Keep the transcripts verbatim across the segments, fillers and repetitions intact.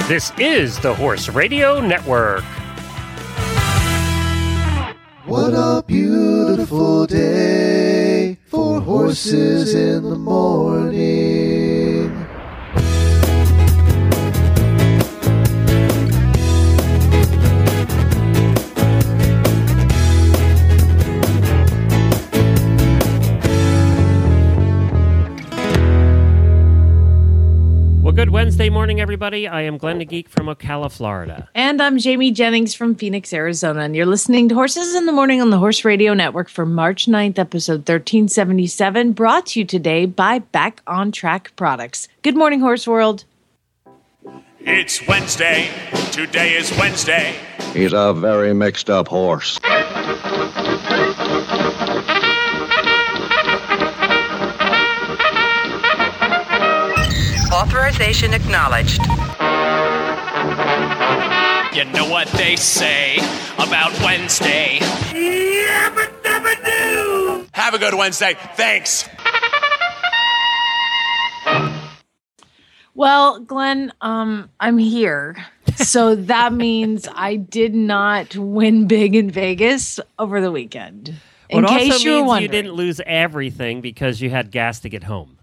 This is the Horse Radio Network. What a beautiful day for horses in the morning. Well, good Wednesday morning, everybody. I am Glenn the Geek from Ocala, Florida. And I'm Jamie Jennings from Phoenix, Arizona. And you're listening to Horses in the Morning on the Horse Radio Network for March ninth, episode thirteen seventy-seven, brought to you today by Back on Track Products. Good morning, Horse World. It's Wednesday. Today is Wednesday. He's a very mixed up horse. Authorization acknowledged. You know what they say about Wednesday. Yabba-dabba-doo. Have a good Wednesday. Thanks. Well, Glenn, um, I'm here. So that means I did not win big in Vegas over the weekend. In Well, it case also you were means wondering. you didn't lose everything because you had gas to get home.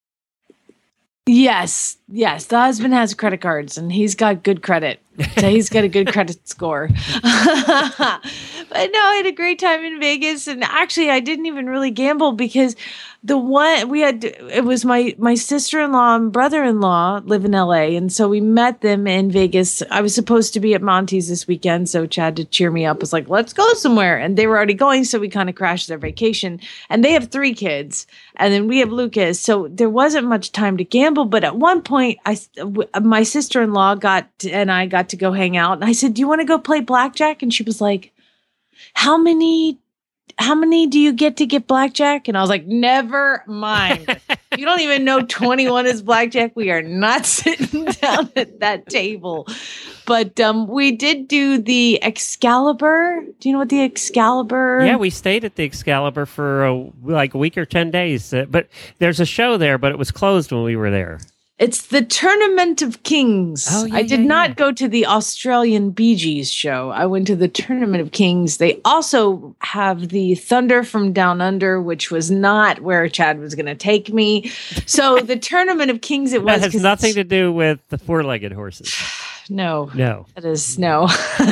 Yes, yes. The husband has credit cards and he's got good credit. So he's got a good credit score. But no, I had a great time in Vegas. And actually, I didn't even really gamble because the one we had, it was my, my sister-in-law and brother-in-law live in L A. And so we met them in Vegas. I was supposed to be at Monty's this weekend. So Chad, to cheer me up, was like, let's go somewhere. And they were already going. So we kind of crashed their vacation. And they have three kids. And then we have Lucas. So there wasn't much time to gamble. But at one point, I, my sister-in-law got, and I got to go hang out. And I said, do you want to go play blackjack? And she was like, how many, how many do you get to get blackjack? And I was like, never mind. You don't even know twenty-one is blackjack. We are not sitting down at that table. But um, we did do the Excalibur. Do you know what the Excalibur? Yeah, we stayed at the Excalibur for a, like a week or ten days. Uh, but there's a show there, but it was closed when we were there. It's the Tournament of Kings. Oh, yeah, I did yeah, not yeah. go to the Australian Bee Gees show. I went to the Tournament of Kings. They also have the Thunder from Down Under, which was not where Chad was going to take me. So the Tournament of Kings it was. That has nothing to do with the four-legged horses. No. No. That is no.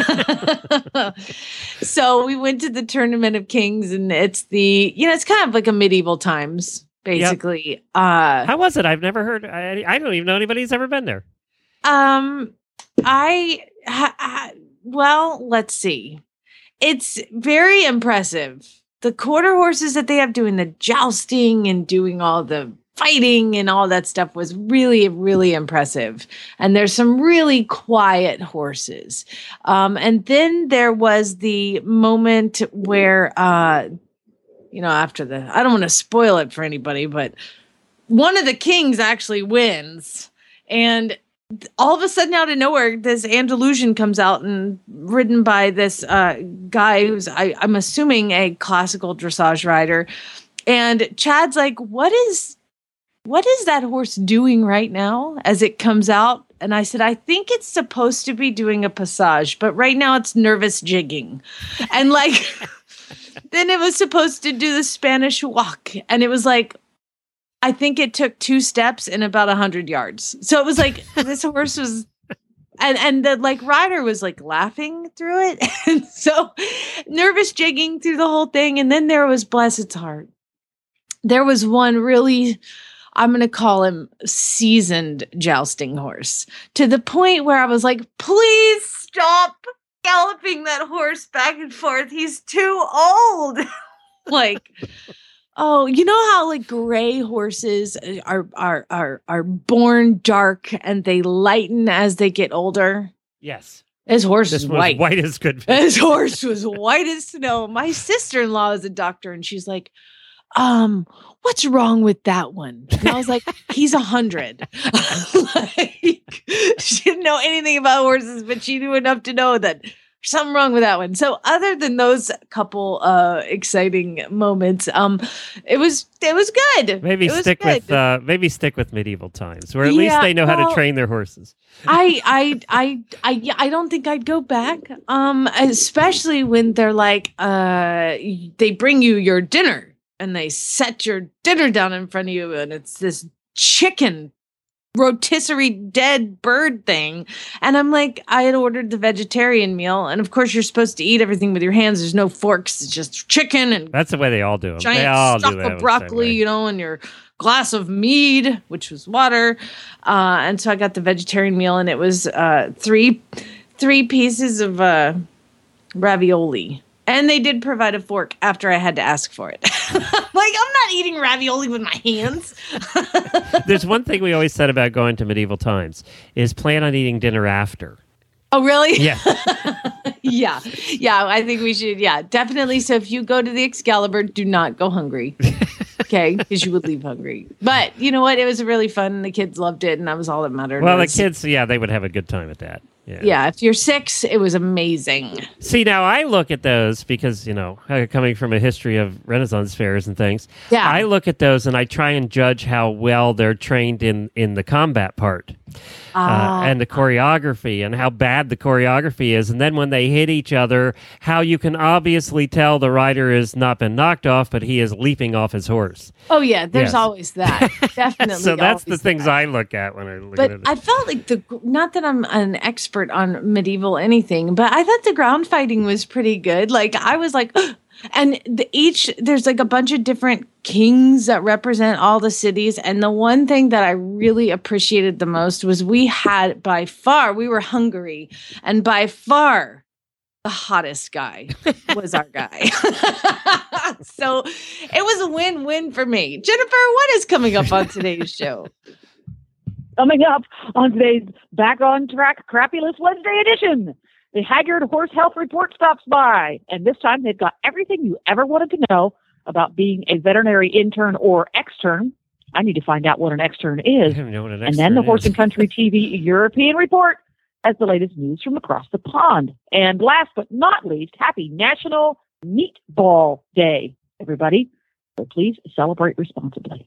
So we went to the Tournament of Kings, and it's the, you know, it's kind of like a medieval times. Basically, yep. uh, How was it? I've never heard. I, I don't even know anybody who's ever been there. Um, I, ha, ha, well, let's see. It's very impressive. The quarter horses that they have doing the jousting and doing all the fighting and all that stuff was really, really impressive. And there's some really quiet horses. Um, and then there was the moment where, uh, you know, after the, I don't want to spoil it for anybody, but one of the kings actually wins. And all of a sudden, out of nowhere, this Andalusian comes out and ridden by this uh, guy who's, I, I'm assuming, a classical dressage rider. And Chad's like, what is, what is that horse doing right now as it comes out? And I said, I think it's supposed to be doing a passage, but right now it's nervous jigging. And like... Then it was supposed to do the Spanish walk. And it was like, I think it took two steps in about a hundred yards. So it was like, this horse was, and, and the like rider was like laughing through it. And so nervous jigging through the whole thing. And then there was, bless its heart, there was one really, I'm going to call him seasoned jousting horse, to the point where I was like, please stop galloping that horse back and forth. He's too old. Like, oh, you know how like gray horses are are are are born dark and they lighten as they get older? Yes. His horse This is was white. white as good. His horse was white as snow. My sister-in-law is a doctor, and she's like, um, what's wrong with that one? And I was like, he's a hundred. Like, she didn't know anything about horses, but she knew enough to know that Something wrong with that one. So other than those couple uh exciting moments, um it was it was good. Maybe it was stick good. with uh maybe stick with medieval times, where at least Yeah, they know how well, to train their horses. I I I I yeah, I don't think I'd go back. Um especially when they're like uh they bring you your dinner and they set your dinner down in front of you and it's this chicken rotisserie dead bird thing. And I'm like, I had ordered the vegetarian meal. And of course, you're supposed to eat everything with your hands. There's no forks. It's just chicken and That's the way they all do them. giant They all stalk do that of the same broccoli, way. you know, and your glass of mead, which was water. Uh, and so I got the vegetarian meal and it was uh, three, three pieces of uh, ravioli. And they did provide a fork after I had to ask for it. Like, I'm not eating ravioli with my hands. There's one thing we always said about going to medieval times is plan on eating dinner after. Oh, really? Yeah. Yeah. Yeah. I think we should. Yeah, definitely. So if you go to the Excalibur, do not go hungry. Okay. Because you would leave hungry. But you know what? It was really fun. The kids loved it. And that was all that mattered. Well, the was, kids, yeah, they would have a good time at that. Yeah. Yeah. If you're six, it was amazing. See, now I look at those because, you know, uh, coming from a history of Renaissance fairs and things, Yeah. I look at those and I try and judge how well they're trained in, in the combat part. Uh, and the choreography and how bad the choreography is. And then when they hit each other, how you can obviously tell the rider has not been knocked off, but he is leaping off his horse. Oh, yeah. There's Yes. always that. Definitely. So that's the always things that. I look at when I look But at it. I felt like the, not that I'm an expert on medieval anything, but I thought the ground fighting was pretty good. Like I was like, and the, each, there's like a bunch of different kings that represent all the cities. And the one thing that I really appreciated the most was we had by far, we were Hungary, and by far the hottest guy was our guy. So it was a win-win for me. Jennifer, what is coming up on today's show? Coming up on today's Back on Track Crappulous Wednesday edition, the Haggard Horse Health Report stops by. And this time they've got everything you ever wanted to know about being a veterinary intern or extern. I need to find out what an extern is. I don't know what an And then the extern Horse is. and Country T V European Report has the latest news from across the pond. And last but not least, happy National Meatball Day, everybody. So please celebrate responsibly.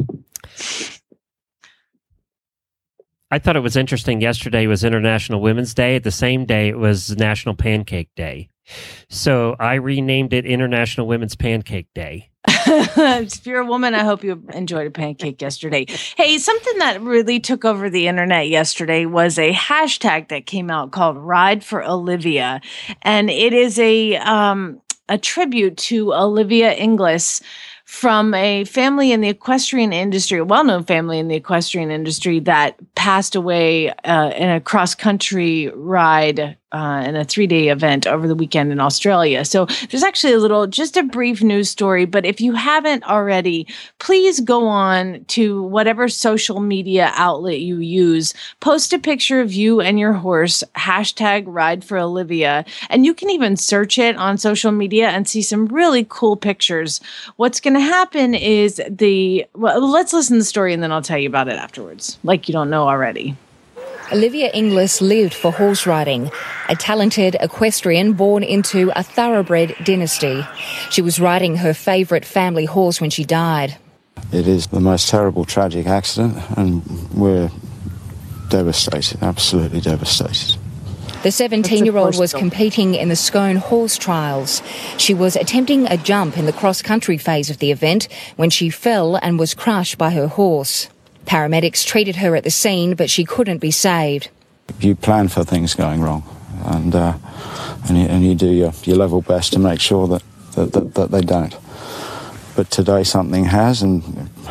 I thought it was interesting. Yesterday was International Women's Day. The same day it was National Pancake Day. So I renamed it International Women's Pancake Day. If you're a woman, I hope you enjoyed a pancake yesterday. Hey, something that really took over the internet yesterday was a hashtag that came out called Ride for Olivia. And it is a um, a tribute to Olivia Inglis from a family in the equestrian industry, a well-known family in the equestrian industry that passed away uh, in a cross-country ride uh, in a three-day event over the weekend in Australia. So there's actually a little, just a brief news story, but if you haven't already, please go on to whatever social media outlet you use, post a picture of you and your horse, hashtag Ride for Olivia, and you can even search it on social media and see some really cool pictures. What's going to happen is the, well, let's listen to the story and then I'll tell you about it afterwards, like you don't know already. Olivia Inglis lived for horse riding, a talented equestrian born into a thoroughbred dynasty. She was riding her favourite family horse when she died. It is the most terrible, tragic accident, and we're devastated, absolutely devastated. The seventeen-year-old was competing in the Scone Horse Trials. She was attempting a jump in the cross-country phase of the event when she fell and was crushed by her horse. Paramedics treated her at the scene, but she couldn't be saved. You plan for things going wrong, and uh, and, you, and you do your, your level best to make sure that, that, that, that they don't. But today something has, and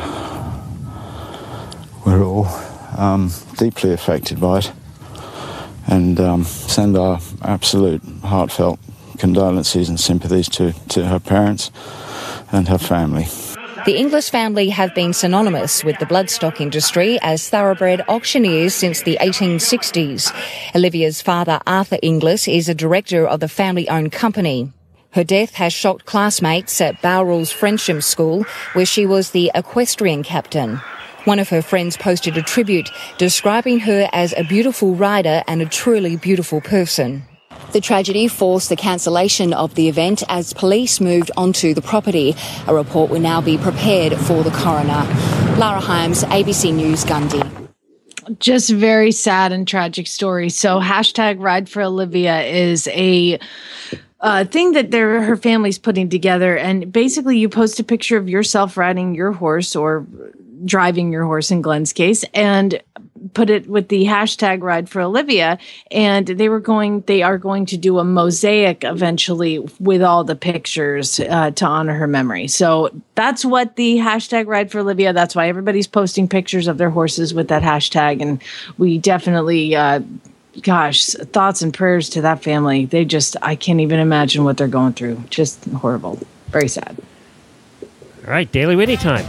we're all um, deeply affected by it, and um, send our absolute heartfelt condolences and sympathies to, to her parents and her family. The Inglis family have been synonymous with the bloodstock industry as thoroughbred auctioneers since the eighteen sixties. Olivia's father, Arthur Inglis, is a director of the family-owned company. Her death has shocked classmates at Bowrall's Frensham School, where she was the equestrian captain. One of her friends posted a tribute describing her as a beautiful rider and a truly beautiful person. The tragedy forced the cancellation of the event as police moved onto the property. A report will now be prepared for the coroner. Lara Himes, A B C News, Gundy. Just very sad and tragic story. So hashtag Ride for Olivia is a uh, thing that they're, her family's putting together. And basically you post a picture of yourself riding your horse or driving your horse in Glenn's case and put it with the hashtag Ride for Olivia. And they were going, they are going to do a mosaic eventually with all the pictures uh, to honor her memory. So that's what the hashtag Ride for Olivia, that's why everybody's posting pictures of their horses with that hashtag. And we definitely, uh, gosh, thoughts and prayers to that family. They just, I can't even imagine what they're going through. Just horrible. Very sad. All right, Daily Whitney time.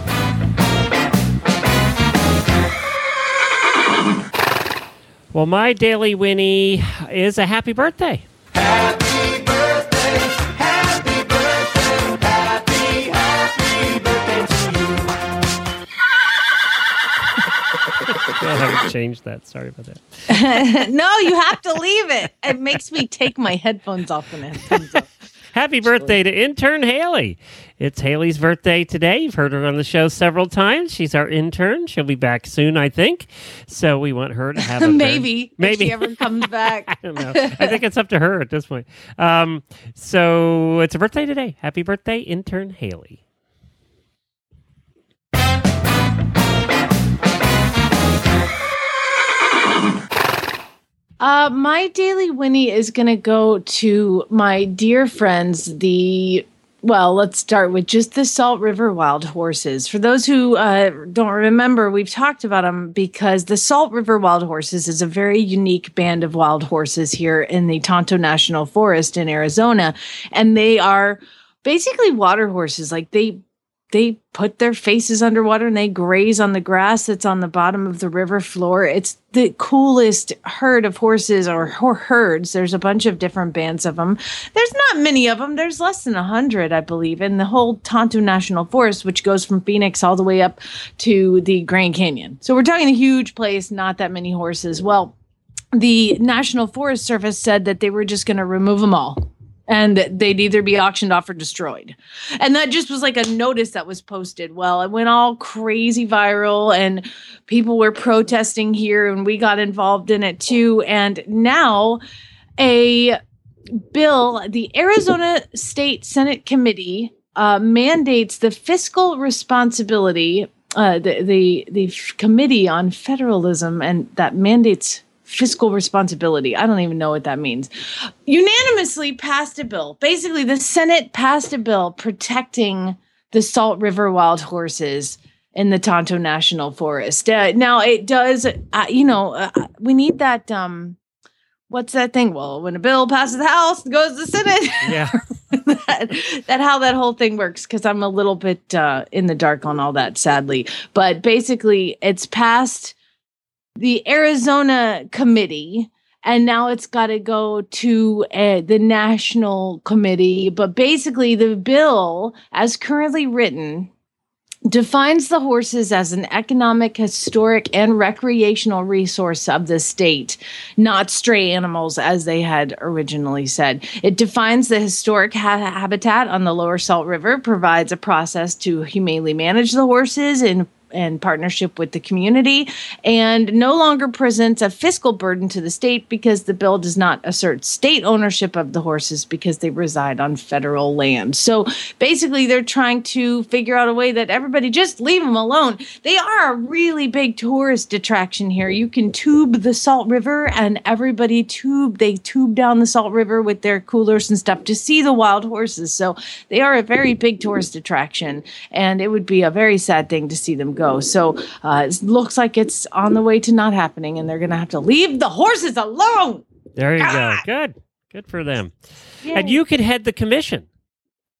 Well, my Daily Winnie is a happy birthday. Happy birthday, happy birthday, happy, happy birthday to you. I haven't changed that. Sorry about that. No, you have to leave it. It makes me take my headphones off when it comes up. Happy birthday to intern Haley. It's Haley's birthday today. You've heard her on the show several times. She's our intern. She'll be back soon, I think. So we want her to have a Maybe. Turn. Maybe. If she ever comes back. I don't know. I think it's up to her at this point. Um, so it's a birthday today. Happy birthday, intern Haley. Uh, my Daily Winnie is going to go to my dear friends, the, well, let's start with just the Salt River Wild Horses. For those who uh, don't remember, we've talked about them because the Salt River Wild Horses is a very unique band of wild horses here in the Tonto National Forest in Arizona. And they are basically water horses. Like they They put their faces underwater and they graze on the grass that's on the bottom of the river floor. It's the coolest herd of horses or herds. There's a bunch of different bands of them. There's not many of them. There's less than a hundred, I believe, in the whole Tonto National Forest, which goes from Phoenix all the way up to the Grand Canyon. So we're talking a huge place, not that many horses. Well, the National Forest Service said that they were just going to remove them all. And they'd either be auctioned off or destroyed. And that just was like a notice that was posted. Well, it went all crazy viral and people were protesting here and we got involved in it too. And now a bill, the Arizona State Senate Committee uh, mandates the fiscal responsibility, uh, the, the, the Committee on Federalism, and that mandates fiscal responsibility. I don't even know what that means. Unanimously passed a bill. Basically, the Senate passed a bill protecting the Salt River wild horses in the Tonto National Forest. Uh, now, it does, uh, you know, uh, we need that, um, what's that thing? Well, when a bill passes the House, it goes to the Senate. Yeah. that, that how that whole thing works, because I'm a little bit uh, in the dark on all that, sadly. But basically, it's passed the Arizona committee, and now it's got to go to uh, the national committee. But basically, the bill, as currently written, defines the horses as an economic, historic, and recreational resource of the state, not stray animals, as they had originally said. It defines the historic ha- habitat on the lower Salt River, provides a process to humanely manage the horses in in partnership with the community, and no longer presents a fiscal burden to the state because the bill does not assert state ownership of the horses because they reside on federal land. So basically, they're trying to figure out a way that everybody just leave them alone. They are a really big tourist attraction here. You can tube the Salt River, and everybody tube, they tube down the Salt River with their coolers and stuff to see the wild horses. So they are a very big tourist attraction, and it would be a very sad thing to see them go. Go. So uh, it looks like it's on the way to not happening, and they're going to have to leave the horses alone. There you God. go. Good. Good for them. Yay. And you could head the commission.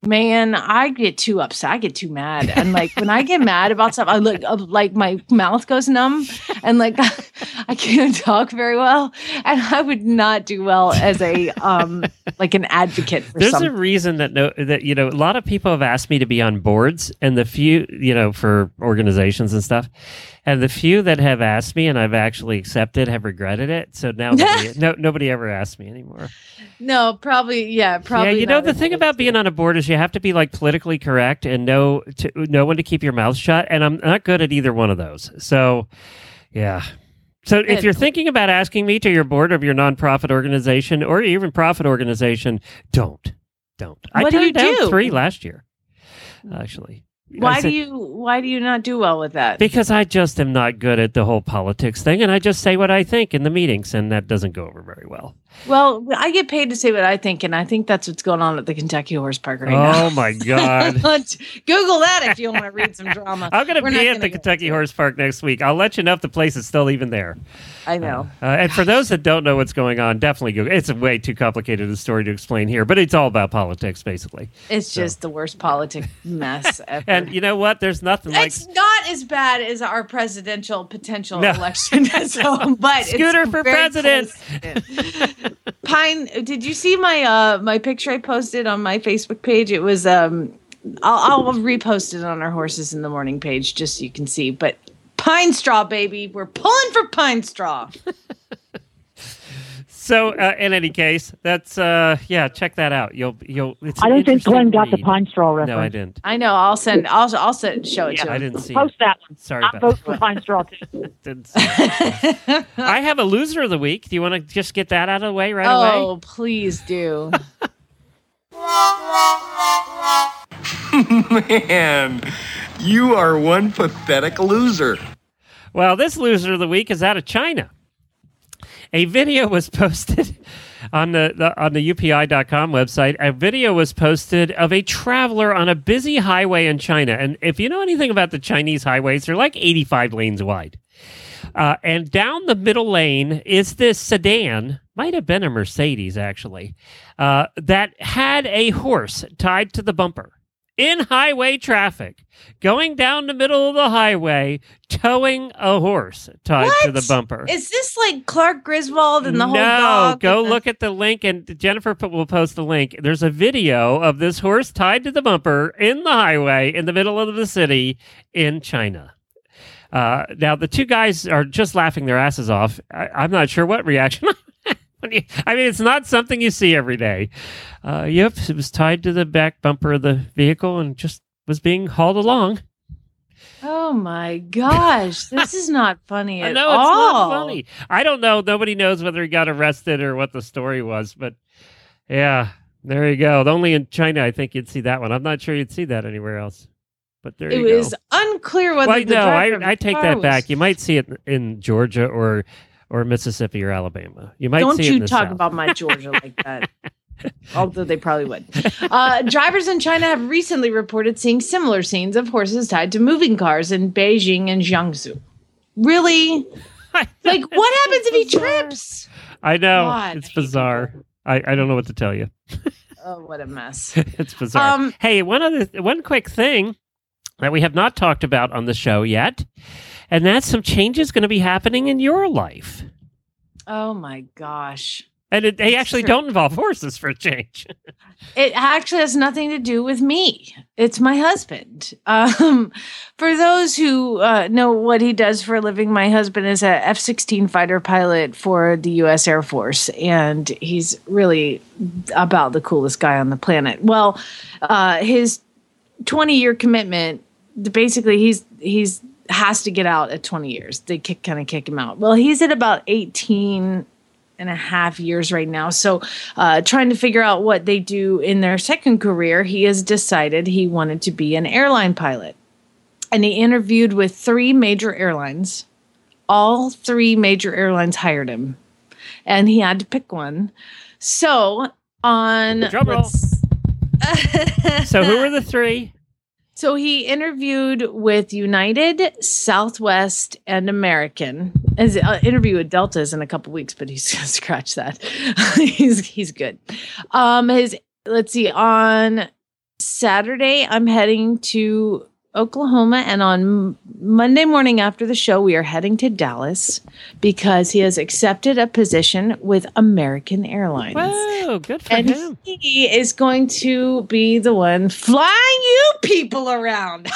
Man, I get too upset. I get too mad. And like when I get mad about stuff, I look uh, like my mouth goes numb and like I can't talk very well. And I would not do well as a um like an advocate for There's something. a reason that no that you know a lot of people have asked me to be on boards, and the few you know for organizations and stuff, and the few that have asked me and I've actually accepted have regretted it. So now nobody, no nobody ever asks me anymore. No, probably yeah, probably. Yeah, you know not the thing about being on a board is you have to be like politically correct and know to know when to keep your mouth shut, and I'm not good at either one of those. So, yeah. So if you're thinking about asking me to your board of your nonprofit organization or even profit organization, don't, don't. I What do turned you down do? three last year, actually. I Why do said- you why do you not do well with that? Because I just am not good at the whole politics thing, and I just say what I think in the meetings, and that doesn't go over very well. Well, I get paid to say what I think, and I think that's what's going on at the Kentucky Horse Park right now. Oh my God. Google that if you want to read some drama. I'm going to We're not be at gonna the go Kentucky into it. Horse Park next week. I'll let you know if the place is still even there. I know. Uh, and for those that don't know what's going on, definitely Google. It's a way too complicated a story to explain here, but it's all about politics, basically. It's just the worst politic mess ever. And you know what? There's nothing like it's not as bad as our presidential potential No. election. So, but Scooter it's for very president. close. Pine, did you see my uh my picture I posted on my Facebook page? It was um I'll, I'll repost it on our Horses in the Morning page just so you can see. But Pine Straw, baby, we're pulling for Pine Straw. So, uh, in any case, that's uh, yeah. Check that out. You'll you'll. It's I an don't think interesting Glenn got the read. pine straw reference. No, I didn't. I know. I'll send. I'll I'll send, show it to I him. didn't see Post it. that one. Sorry I about vote that. for pine straw too. Didn't see it. I have a loser of the week. Do you want to just get that out of the way right away? Oh, please do. Man, you are one pathetic loser. Well, this loser of the week is out of China. A video was posted on the, the on the U P I dot com website. A video was posted of a traveler on a busy highway in China. And if you know anything about the Chinese highways, they're like eighty-five lanes wide. Uh, and down the middle lane is this sedan, might have been a Mercedes actually, uh, that had a horse tied to the bumper in highway traffic, going down the middle of the highway, towing a horse tied to the bumper. Is this like Clark Griswold and the whole no, dog? go and the- look at the link, and Jennifer put, will post the link. There's a video of this horse tied to the bumper in the highway in the middle of the city in China. Uh, now, the two guys are just laughing their asses off. I, I'm not sure what reaction. When you- I mean, it's not something you see every day. Uh, yep, it was tied to the back bumper of the vehicle and just was being hauled along. Oh my gosh, this is not funny I at know it's all. not funny. I don't know. Nobody knows whether he got arrested or what the story was, but yeah, there you go. Only in China, I think you'd see that one. I'm not sure you'd see that anywhere else. But there It you was go. unclear whether Well, the no, driver of I, I the take car that was- back. You might see it in Georgia or or Mississippi or Alabama. You might Don't see it in you the talk South. about my Georgia like that. Although they probably would. Uh, drivers in China have recently reported seeing similar scenes of horses tied to moving cars in Beijing and Jiangsu. Really? Like, what happens if he trips? I know. God, it's I hate bizarre. I, I don't know what to tell you. Oh, what a mess. It's bizarre. Um, hey, one other one quick thing that we have not talked about on the show yet, and that's some changes going to be happening in your life. Oh my gosh. And it, they actually Sure. don't involve horses for a change. It actually has nothing to do with me. It's my husband. Um, for those who uh, know what he does for a living, my husband is a F sixteen fighter pilot for the U S Air Force, and he's really about the coolest guy on the planet. Well, uh, his twenty-year commitment, basically, he's he's has to get out at twenty years. They kick, kind of kick him out. Well, he's at about eighteen and a half years right now. So uh, trying to figure out what they do in their second career, he has decided he wanted to be an airline pilot. And he interviewed with three major airlines. All three major airlines hired him. And he had to pick one. So on... Drum roll. let's- So who are the three? So he interviewed with United, Southwest, and American. His uh, interview with Delta is in a couple weeks, but he's gonna scratch that. he's he's good. Um, his let's see on Saturday, I'm heading to Oklahoma, and on M- Monday morning after the show, we are heading to Dallas because he has accepted a position with American Airlines. Whoa, good for And him. he is going to be the one flying you people around.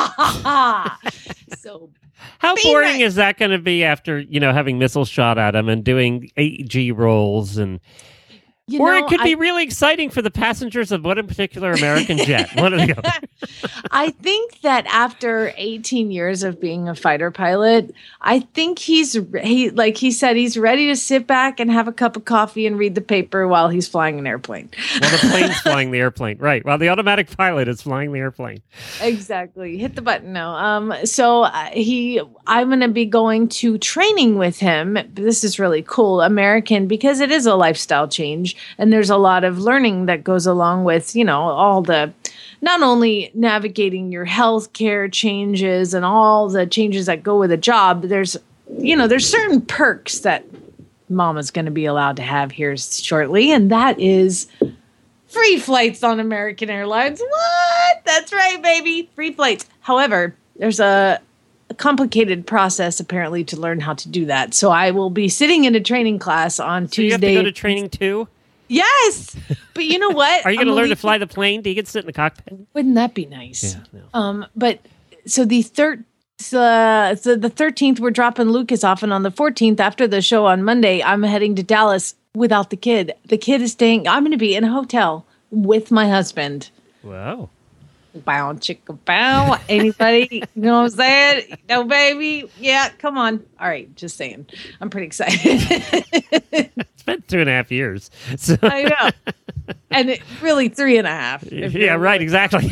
So How be boring nice. is that going to be after, you know, having missiles shot at him and doing eight G rolls and you or know, it could I- be really exciting for the passengers of what in particular American jet. One of the other. I think that after eighteen years of being a fighter pilot, I think he's he like he said he's ready to sit back and have a cup of coffee and read the paper while he's flying an airplane. While the plane's flying the airplane. Right. While the automatic pilot is flying the airplane. Exactly. Hit the button now. Um so uh, he I'm going to be going to training with him. This is really cool. American, because it is a lifestyle change and there's a lot of learning that goes along with, you know, all the not only navigating your healthcare changes and all the changes that go with a job, there's, you know, there's certain perks that Mama's going to be allowed to have here shortly, and that is free flights on American Airlines. What? That's right, baby. Free flights. However, there's a, a complicated process apparently to learn how to do that. So I will be sitting in a training class on So you have Tuesday. to go to training too? Yes, but you know what? Are you going to I'm learn to leaving- fly the plane? Do you get to sit in the cockpit? Wouldn't that be nice? Yeah, no. Um, but so the third, uh, so the thirteenth, we're dropping Lucas off, and on the fourteenth, after the show on Monday, I'm heading to Dallas without the kid. The kid is staying. I'm going to be in a hotel with my husband. Wow. Bow, chicka, bow. Anybody? You know what I'm saying? No, baby. Yeah, come on. All right, just saying. I'm pretty excited. It's been two and a half years. So I know. And it, really three and a half. if yeah, you're- right, exactly.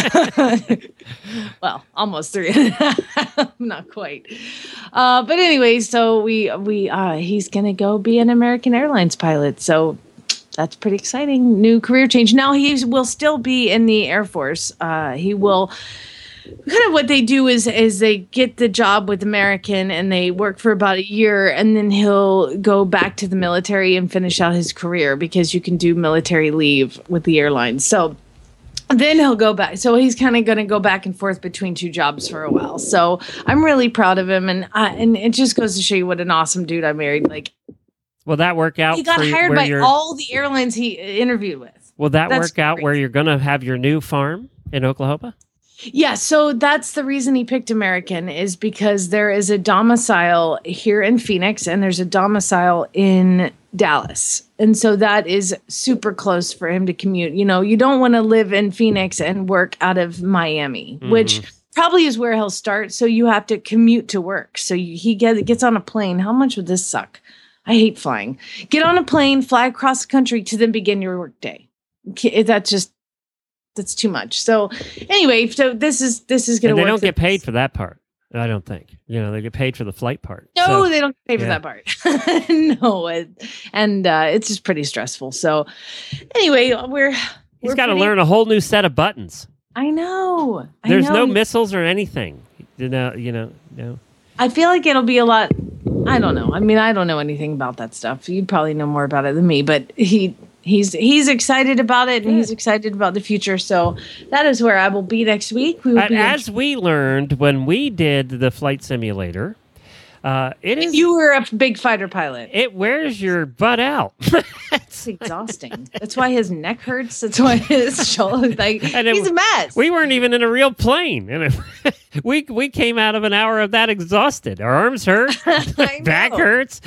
Well, almost three and a half. Not quite. Uh, but anyway, so we we uh, he's gonna go be an American Airlines pilot. So that's pretty exciting. New career change. Now he will still be in the Air Force. Uh, he will. Kind of what they do is is they get the job with American and they work for about a year, and then he'll go back to the military and finish out his career because you can do military leave with the airlines. So then he'll go back. So he's kind of going to go back and forth between two jobs for a while. So I'm really proud of him, and uh, and it just goes to show you what an awesome dude I married. Like Will that work out? he got for you- hired where by you're- all the airlines he interviewed with. Will that That's work out great. where you're going to have your new farm in Oklahoma? Yeah, so that's the reason he picked American is because there is a domicile here in Phoenix and there's a domicile in Dallas. And so that is super close for him to commute. You know, you don't want to live in Phoenix and work out of Miami, which probably is where he'll start. So you have to commute to work. So you, he get, gets on a plane. How much would this suck? I hate flying. Get on a plane, fly across the country to then begin your work day. K- That's just that's too much. So anyway, so this is this is going And to they work. don't get paid for that part. I don't think. You know, they get paid for the flight part. No, So- they don't get paid for yeah. that part. No, it, and uh, it's just pretty stressful. So anyway, we're He's we're got to pretty- learn a whole new set of buttons. I know. I There's know. no missiles or anything. You know, you know, no. I feel like it'll be a lot. I don't know. I mean, I don't know anything about that stuff. You probably know more about it than me, but he he's he's excited about it and he's excited about the future. So that is where I will be next week. We will And be in- as we learned when we did the flight simulator, uh, it is you were a big fighter pilot. it wears your butt out. It's exhausting. That's why his neck hurts. That's why his shoulder like And it- he's a mess. We weren't even in a real plane, and it, we we came out of an hour of that exhausted. Our arms hurt, I back know. hurts.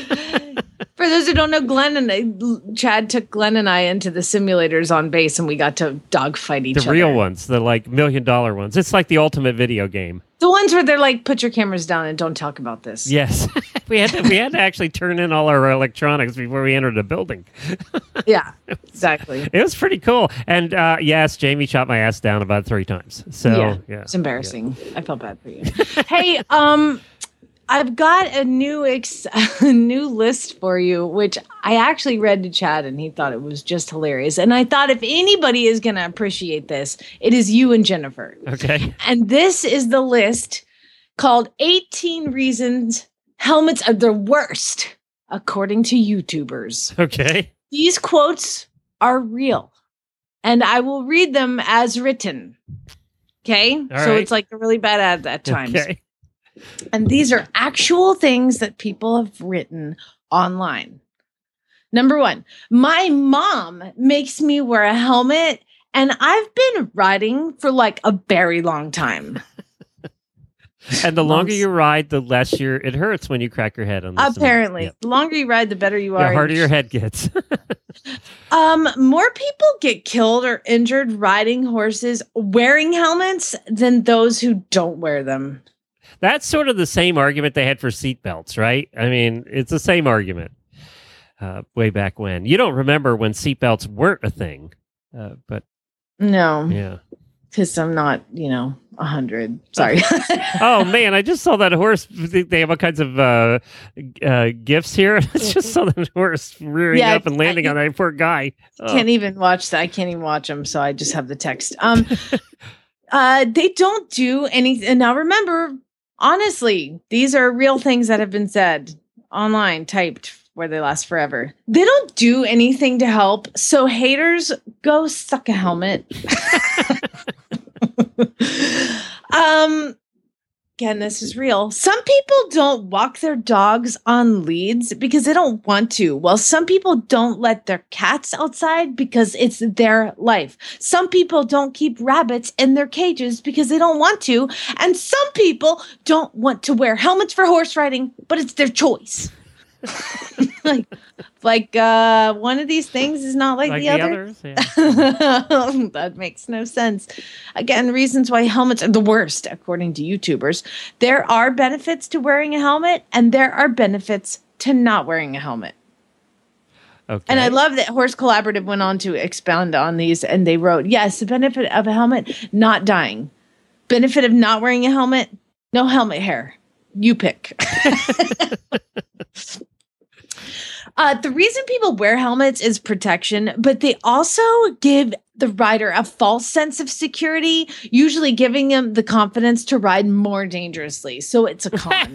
For those who don't know, Glenn and I, Chad took Glenn and I into the simulators on base, and we got to dogfight each The other. real ones, the like million dollar ones. It's like the ultimate video game. The ones where they're like, "Put your cameras down and don't talk about this." Yes, we had to, we had to actually turn in all our electronics before we entered the building. Yeah, exactly. It was pretty cool. And uh, yes, Jamie shot my ass down about three times. So yeah, yeah, it's embarrassing. I felt bad for you. Hey, um, I've got a new ex- a new list for you, which I actually read to Chad, and he thought it was just hilarious. And I thought if anybody is going to appreciate this, it is you and Jennifer. Okay. And this is the list called eighteen Reasons Helmets Are the Worst, according to YouTubers. Okay. These quotes are real. and I will read them as written. Okay. All so right. it's like a really bad ad at times. Okay. And these are actual things that people have written online. Number one, my mom makes me wear a helmet, and I've been riding for like a very long time. And the longer Mom's- you ride, the less your it hurts when you crack your head on the cement. Apparently, Yep. the longer you ride, the better you are. The harder your head gets. Um, more people get killed or injured riding horses wearing helmets than those who don't wear them. That's sort of the same argument they had for seatbelts, right? I mean, it's the same argument uh, way back when. You don't remember when seatbelts weren't a thing, uh, but No, yeah. because I'm not, you know, a hundred. Sorry. Oh man, I just saw that horse. They have all kinds of uh, uh, gifts here. I just saw that horse rearing Yeah, up and landing I- on that poor guy. Oh. Can't even watch that. I can't even watch them, so I just have the text. Um, uh, they don't do anything. And now remember, honestly, these are real things that have been said online, typed, where they last forever. They don't do anything to help. So haters, go suck a helmet. um. Again, this is real. Some people don't walk their dogs on leads because they don't want to. Well, some people don't let their cats outside because it's their life. Some people don't keep rabbits in their cages because they don't want to. And some people don't want to wear helmets for horse riding, but it's their choice. like, like uh, one of these things is not like, Like the, the other. others, yeah. That makes no sense. Again, reasons why helmets are the worst, according to YouTubers. There are benefits to wearing a helmet, and there are benefits to not wearing a helmet. Okay. And I love that Horse Collaborative went on to expound on these, and they wrote, yes, the benefit of a helmet, not dying. Benefit of not wearing a helmet, no helmet hair. You pick. Uh, the reason people wear helmets is protection, but they also give the rider a false sense of security, usually giving them the confidence to ride more dangerously. So it's a con.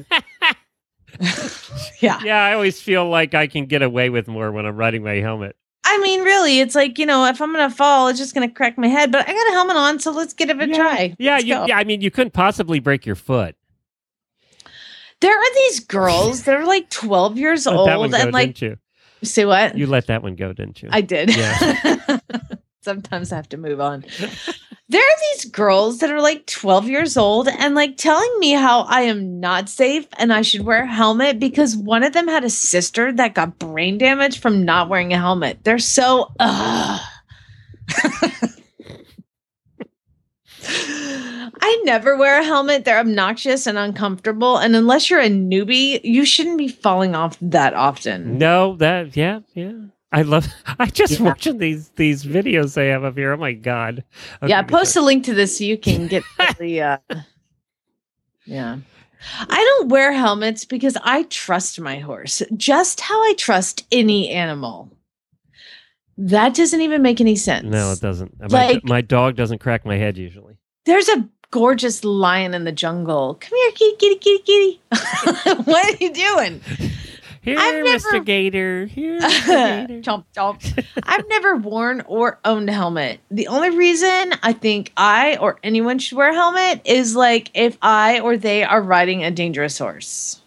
yeah. Yeah, I always feel like I can get away with more when I'm riding my helmet. I mean, really, it's like, you know, if I'm going to fall, it's just going to crack my head, but I got a helmet on, so let's give it a yeah. try. Yeah, Let's you, go. yeah, I mean, you couldn't possibly break your foot. There are these girls that are like twelve years Let old that one go, and like, didn't you? say what? You let that one go, didn't you? I did. Yeah. Sometimes I have to move on. There are these girls that are like twelve years old and like telling me how I am not safe and I should wear a helmet because one of them had a sister that got brain damage from not wearing a helmet. They're so, ugh. I never wear a helmet. They're obnoxious and uncomfortable. And unless you're a newbie, you shouldn't be falling off that often. No, that, yeah, yeah. I love, I just Yeah. watching these these videos they have up here. Oh my God. Okay, Yeah, good post time. a link to this so you can get the, uh, yeah. I don't wear helmets because I trust my horse, just how I trust any animal. That doesn't even make any sense. No, it doesn't. My, Like- my dog doesn't crack my head usually. There's a gorgeous lion in the jungle. Come here, kitty, kitty, kitty, kitty. What are you doing? Here, I've never- Mister Gator. Here, Mister Gator. chomp, chomp. I've never worn or owned a helmet. The only reason I think I or anyone should wear a helmet is like if I or they are riding a dangerous horse.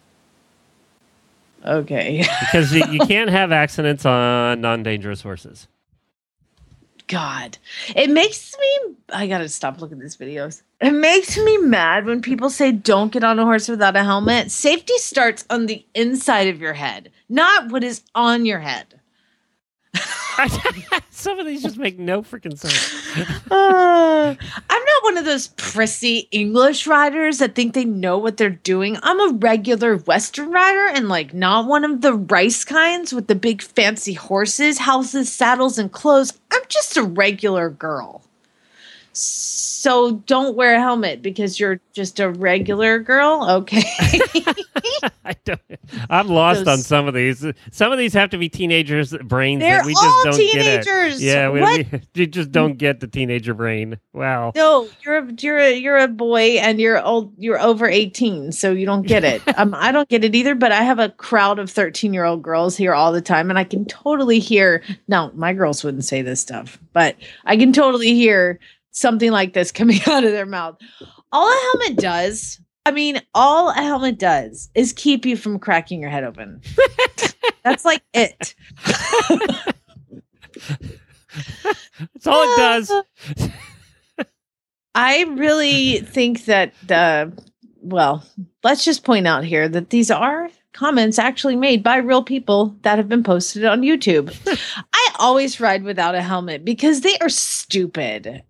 Okay. Because you, you can't have accidents on non-dangerous horses. God. It makes me I gotta stop looking at these videos. It makes me mad when people say don't get on a horse without a helmet. Safety starts on the inside of your head, not what is on your head. Some of these just make no freaking sense. Uh, I'm not one of those prissy English riders that think they know what they're doing. I'm a regular Western rider and like not one of the rice kinds with the big fancy horses, houses, saddles, and clothes. I'm just a regular girl. So don't wear a helmet because you're just a regular girl. Okay. I don't, I'm lost Those- on some of these. Some of these have to be teenagers' brains They're that we just all don't teenagers. get it. Yeah, we, What? we you just don't get the teenager brain. Wow. No, you're a, you're a, you're a boy and you're old. You're over eighteen, so you don't get it. um, I don't get it either. But I have a crowd of thirteen year old girls here all the time, and I can totally hear. Now, my girls wouldn't say this stuff, but I can totally hear something like this coming out of their mouth. All a helmet does, I mean, all a helmet does is keep you from cracking your head open. That's like it. That's all it does. I really think that, uh, well, let's just point out here that these are comments actually made by real people that have been posted on YouTube. I always ride without a helmet because they are stupid.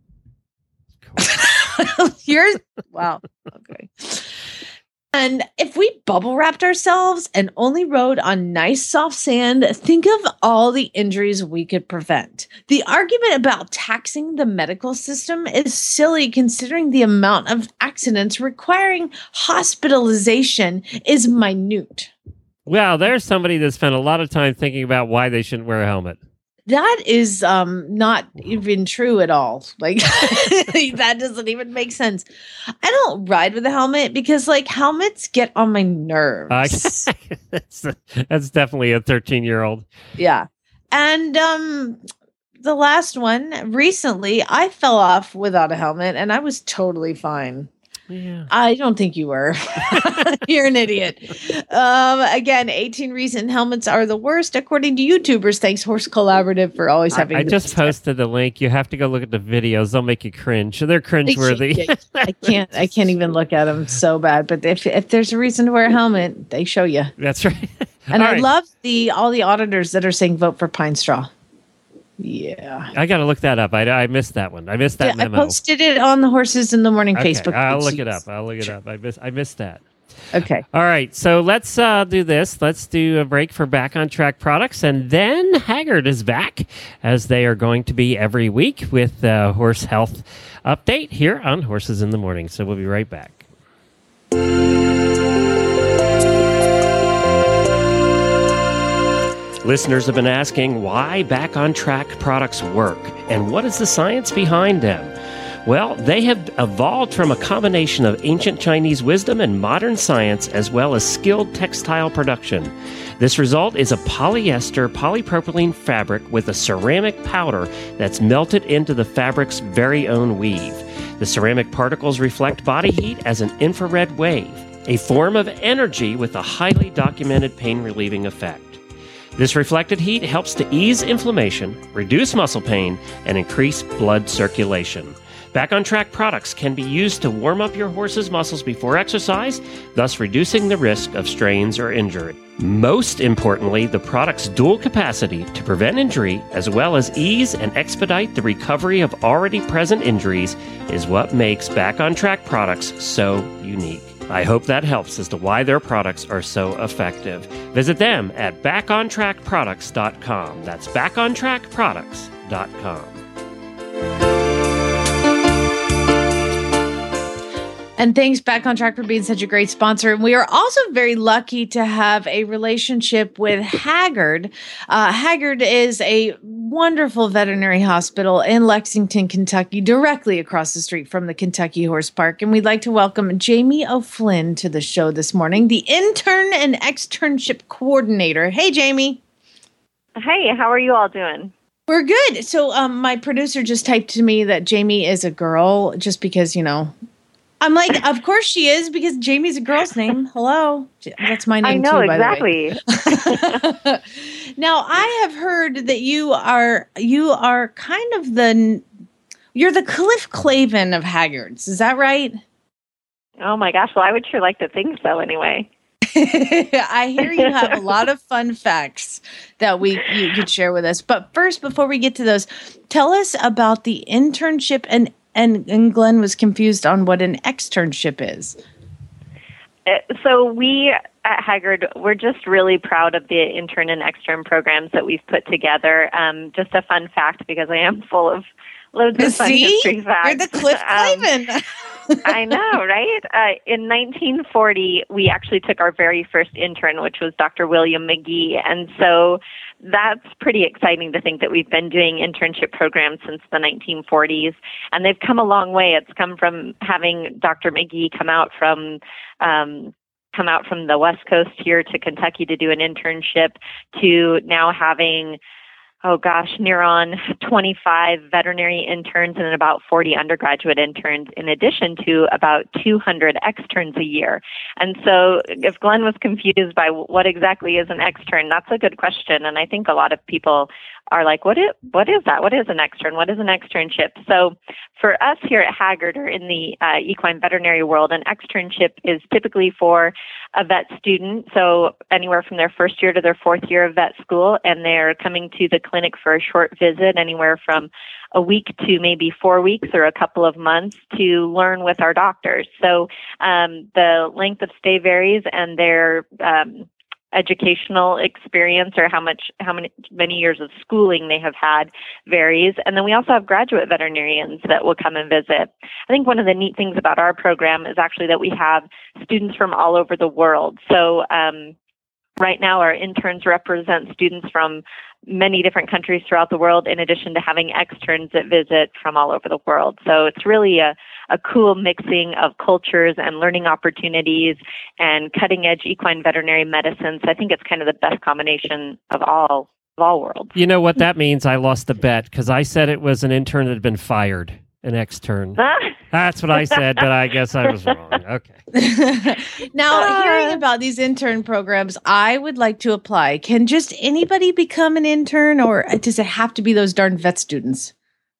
Yours, wow, okay. And if we bubble wrapped ourselves and only rode on nice soft sand, think of all the injuries we could prevent. The argument about taxing the medical system is silly considering the amount of accidents requiring hospitalization is minute. Well, there's somebody that spent a lot of time thinking about why they shouldn't wear a helmet. That is um, not even true at all. Like, that doesn't even make sense. I don't ride with a helmet because, like, helmets get on my nerves. Uh, that's, that's definitely a thirteen-year-old. Yeah. And um, the last one, recently, I fell off without a helmet, and I was totally fine. Yeah. I don't think you were. You're an idiot. Um, again, eighteen recent helmets are the worst, according to YouTubers. Thanks, Horse Collaborative, for always having. I, I the just best. posted the link. You have to go look at the videos. They'll make you cringe. They're cringeworthy. I can't. I can't even look at them. So bad. But if if there's a reason to wear a helmet, they show you. That's right. And All I right. love the all the auditors that are saying vote for Pine Straw. Yeah. I got to look that up. I, I missed that one. I missed that Yeah, I memo. posted it on the Horses in the Morning Okay, Facebook. I'll page. look it up. I'll look it up. I missed. I missed that. Okay. All right, so let's uh, do this. Let's do a break for Back on Track products, and then Haggard is back, as they are going to be every week with uh, Horse Health Update here on Horses in the Morning. So we'll be right back. Listeners have been asking why Back on Track products work, and what is the science behind them? Well, they have evolved from a combination of ancient Chinese wisdom and modern science, as well as skilled textile production. This result is a polyester polypropylene fabric with a ceramic powder that's melted into the fabric's very own weave. The ceramic particles reflect body heat as an infrared wave, a form of energy with a highly documented pain-relieving effect. This reflected heat helps to ease inflammation, reduce muscle pain, and increase blood circulation. Back on Track products can be used to warm up your horse's muscles before exercise, thus reducing the risk of strains or injury. Most importantly, the product's dual capacity to prevent injury as well as ease and expedite the recovery of already present injuries is what makes Back on Track products so unique. I hope that helps as to why their products are so effective. Visit them at back on track products dot com. That's back on track products dot com. And thanks, Back on Track, for being such a great sponsor. And we are also very lucky to have a relationship with Haggard. Uh, Haggard is a wonderful veterinary hospital in Lexington, Kentucky, directly across the street from the Kentucky Horse Park. And we'd like to welcome Jamie O'Flynn to the show this morning, the intern and externship coordinator. Hey, Jamie. Hey, how are you all doing? We're good. So um, my producer just typed to me that Jamie is a girl just because, you know, I'm like, of course she is, because Jamie's a girl's name. Hello. That's my name, I know, too, by exactly. the way. Now, I have heard that you are you are kind of the, you're the Cliff Clavin of Haggard's. Is that right? Oh, my gosh. Well, I would sure like to think so anyway. I hear you have a lot of fun facts that we you could share with us. But first, before we get to those, tell us about the internship and And, and Glenn was confused on what an externship is. Uh, So we at Haggard, we're just really proud of the intern and extern programs that we've put together. Um, just a fun fact, because I am full of Loads of fun See? history facts. You're the Cliff Um, Clavin. I know, right? Uh, in nineteen forty, we actually took our very first intern, which was Doctor William McGee. And so that's pretty exciting to think that we've been doing internship programs since the nineteen forties. And they've come a long way. It's come from having Doctor McGee come out from um, come out from the West Coast here to Kentucky to do an internship to now having oh gosh, near on twenty-five veterinary interns and about forty undergraduate interns, in addition to about two hundred externs a year. And so if Glenn was confused by what exactly is an extern, that's a good question. And I think a lot of people are like, what is, what is that? What is an extern? What is an externship? So for us here at Haggard, or in the uh, equine veterinary world, an externship is typically for a vet student, so anywhere from their first year to their fourth year of vet school, and they're coming to the clinic for a short visit, anywhere from a week to maybe four weeks or a couple of months, to learn with our doctors. So um, the length of stay varies, and their um, educational experience, or how much, how many, many years of schooling they have had, varies. And then we also have graduate veterinarians that will come and visit. I think one of the neat things about our program is actually that we have students from all over the world. So um, right now our interns represent students from many different countries throughout the world, in addition to having externs that visit from all over the world. So it's really a, a cool mixing of cultures and learning opportunities and cutting edge equine veterinary medicine. So I think it's kind of the best combination of all of all worlds. You know what that means? I lost the bet because I said it was an intern that had been fired. An extern. That's what I said, but I guess I was wrong. Okay. Now, hearing about these intern programs, I would like to apply. Can just anybody become an intern, or does it have to be those darn vet students?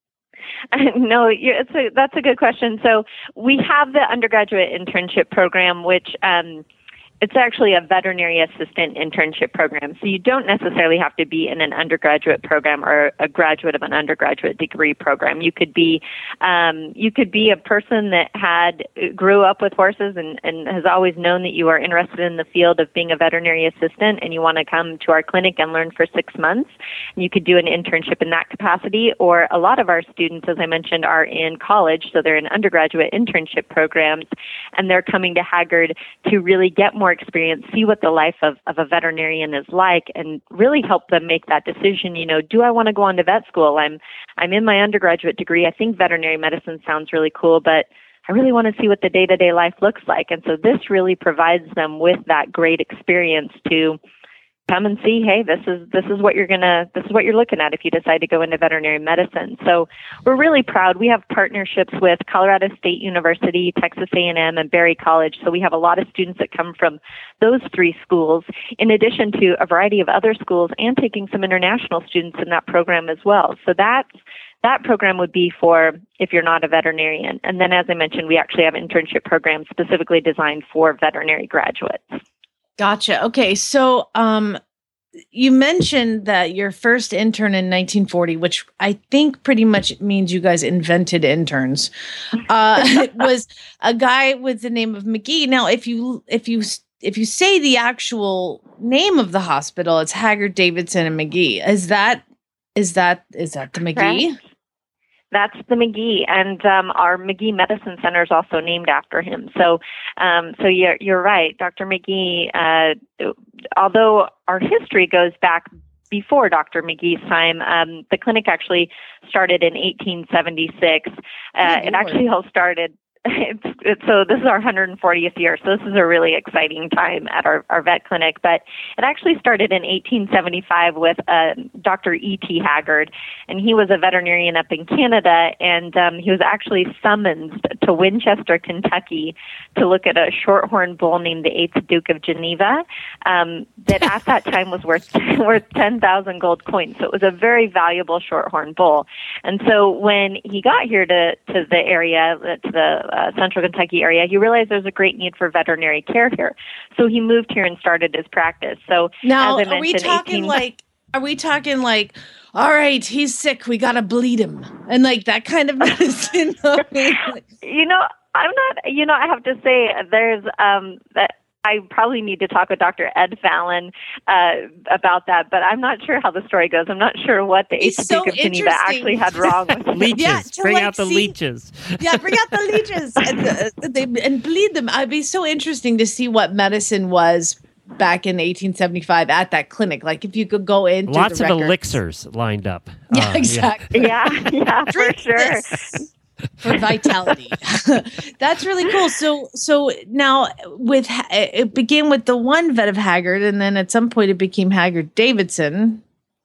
No, you're, it's a, that's a good question. So we have the undergraduate internship program, which um, it's actually a veterinary assistant internship program. So you don't necessarily have to be in an undergraduate program or a graduate of an undergraduate degree program. You could be, um, you could be a person that had grew up with horses and, and has always known that you are interested in the field of being a veterinary assistant, and you want to come to our clinic and learn for six months. And you could do an internship in that capacity. Or a lot of our students, as I mentioned, are in college, so they're in undergraduate internship programs, and they're coming to Haggard to really get more experience, see what the life of, of a veterinarian is like, and really help them make that decision. You know, do I want to go on to vet school? I'm I'm in my undergraduate degree. I think veterinary medicine sounds really cool, but I really want to see what the day-to-day life looks like. And so this really provides them with that great experience to come and see, hey, this is this is what you're gonna this is what you're looking at if you decide to go into veterinary medicine. So we're really proud. We have partnerships with Colorado State University, Texas A and M, and Berry College. So we have a lot of students that come from those three schools, in addition to a variety of other schools, and taking some international students in that program as well. So that's That program would be for if you're not a veterinarian. And then, as I mentioned, we actually have internship programs specifically designed for veterinary graduates. Gotcha. Okay. So um, you mentioned that your first intern in nineteen forty, which I think pretty much means you guys invented interns, uh, it was a guy with the name of McGee. Now, if you if you if you say the actual name of the hospital, it's Haggard, Davidson, and McGee. Is that is that is that the McGee? Right. That's the McGee, and um, our McGee Medicine Center is also named after him. So, um, so you're you're right, Doctor McGee. Uh, although our history goes back before Doctor McGee's time, um, the clinic actually started in eighteen seventy-six. Uh, oh, it actually all started. It's, it's, so this is our one hundred fortieth year, so this is a really exciting time at our, our vet clinic. But it actually started in eighteen seventy-five with uh, Doctor E T Haggard, and he was a veterinarian up in Canada, and um, he was actually summoned to Winchester, Kentucky, to look at a shorthorn bull named the eighth Duke of Geneva, um, that at that time was worth worth ten thousand gold coins. So it was a very valuable shorthorn bull. And so when he got here to, to the area, to the Uh, central Kentucky area, he realized there's a great need for veterinary care here. So he moved here and started his practice. So now, as I are we talking eighteen like, are we talking like, all right, he's sick, we got to bleed him, and like that kind of medicine? You know, I'm not, you know, I have to say there's, um, that I probably need to talk with Doctor Ed Fallon uh, about that, but I'm not sure how the story goes. I'm not sure what the It's H so P Company actually had wrong with it. Leeches. Yeah, to, Bring like, out the see- leeches. Yeah, bring out the leeches and, the, they, and bleed them. It'd be so interesting to see what medicine was back in eighteen seventy-five at that clinic. Like if you could go into Lots the of records. elixirs lined up. Yeah, Uh, exactly. Yeah, yeah, for Drink sure. this for vitality. That's really cool. So, so now with Ha- it began with the one vet of Haggard, and then at some point it became Haggard Davidson.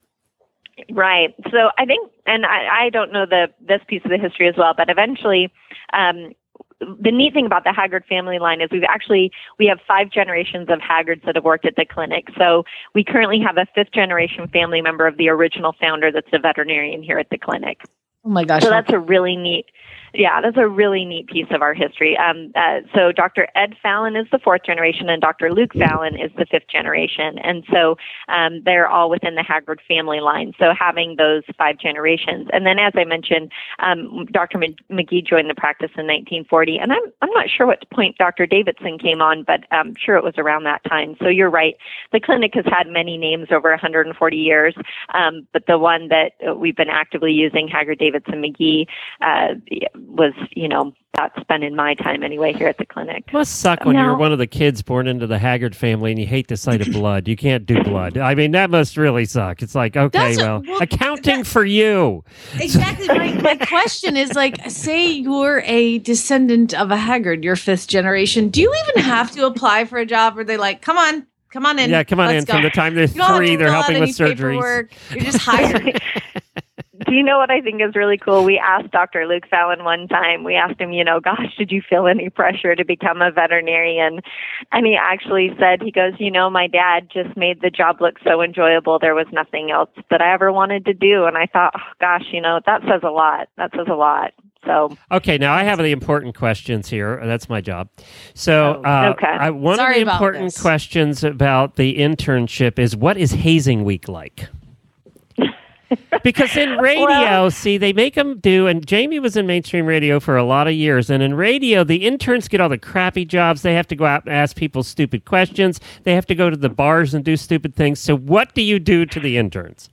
Right. So I think, and I, I don't know the this piece of the history as well, but eventually, um, the neat thing about the Haggard family line is we've actually, we have five generations of Haggards that have worked at the clinic. So we currently have a fifth generation family member of the original founder that's a veterinarian here at the clinic. Oh my gosh. So that's a really neat, yeah, that's a really neat piece of our history. Um, uh, so Doctor Ed Fallon is the fourth generation and Doctor Luke Fallon is the fifth generation. And so um, they're all within the Haggard family line. So having those five generations. And then as I mentioned, um, Doctor McGee joined the practice in nineteen forty. And I'm, I'm not sure what point Doctor Davidson came on, but I'm sure it was around that time. So you're right. The clinic has had many names over one hundred forty years. Um, but the one that we've been actively using, Haggard Davidson McGee, uh, was, you know, that's been in my time anyway here at the clinic. Must suck when Now- you're one of the kids born into the Haggard family and you hate the sight of blood. You can't do blood. I mean, that must really suck. It's like, okay, That's a- well, well, accounting that- for you. Exactly. My, my question is like, say you're a descendant of a Haggard, you're fifth generation. Do you even have to apply for a job? Or are they like, come on, come on in. Yeah, come on let's in. go. From the time they're You don't have to three, they're fill out helping any with surgeries. paperwork. You're just hired. Do you know what I think is really cool? We asked Doctor Luke Fallon one time, we asked him, you know, gosh, did you feel any pressure to become a veterinarian? And he actually said, he goes, you know, my dad just made the job look so enjoyable. There was nothing else that I ever wanted to do. And I thought, oh, gosh, you know, that says a lot. That says a lot. So Okay, now I have the important questions here. That's my job. So, Oh, uh, okay. I, one Sorry of the about important this. questions about the internship is, what is hazing week like? Because in radio, Well- see, they make them do, and Jamie was in mainstream radio for a lot of years, and in radio, the interns get all the crappy jobs. They have to go out and ask people stupid questions. They have to go to the bars and do stupid things. So what do you do to the interns?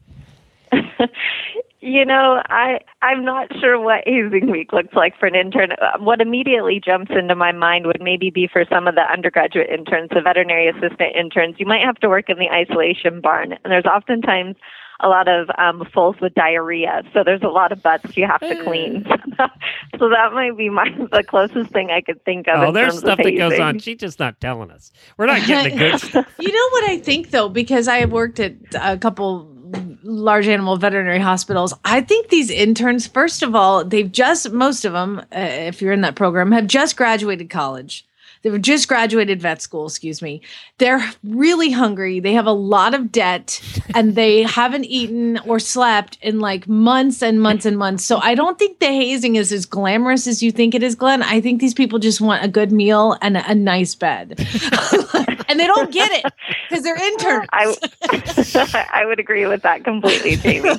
You know, I, I'm not sure what hazing week looks like for an intern. Uh, What immediately jumps into my mind would maybe be for some of the undergraduate interns, the veterinary assistant interns. You might have to work in the isolation barn, and there's oftentimes a lot of um, foals with diarrhea, so there's a lot of butts you have to clean. So that might be my the closest thing I could think of. Oh, in there's terms stuff of that goes hazing. on. She's just not telling us. We're not getting the good stuff. You know what I think though, because I have worked at a couple large animal veterinary hospitals. I think these interns, first of all, they've just, most of them, uh, if you're in that program, have just graduated college. They've just graduated vet school, excuse me. They're really hungry. They have a lot of debt and they haven't eaten or slept in like months and months and months. So I don't think the hazing is as glamorous as you think it is, Glenn. I think these people just want a good meal and a, a nice bed. And they don't get it because they're interns. I, I would agree with that completely, Jamie.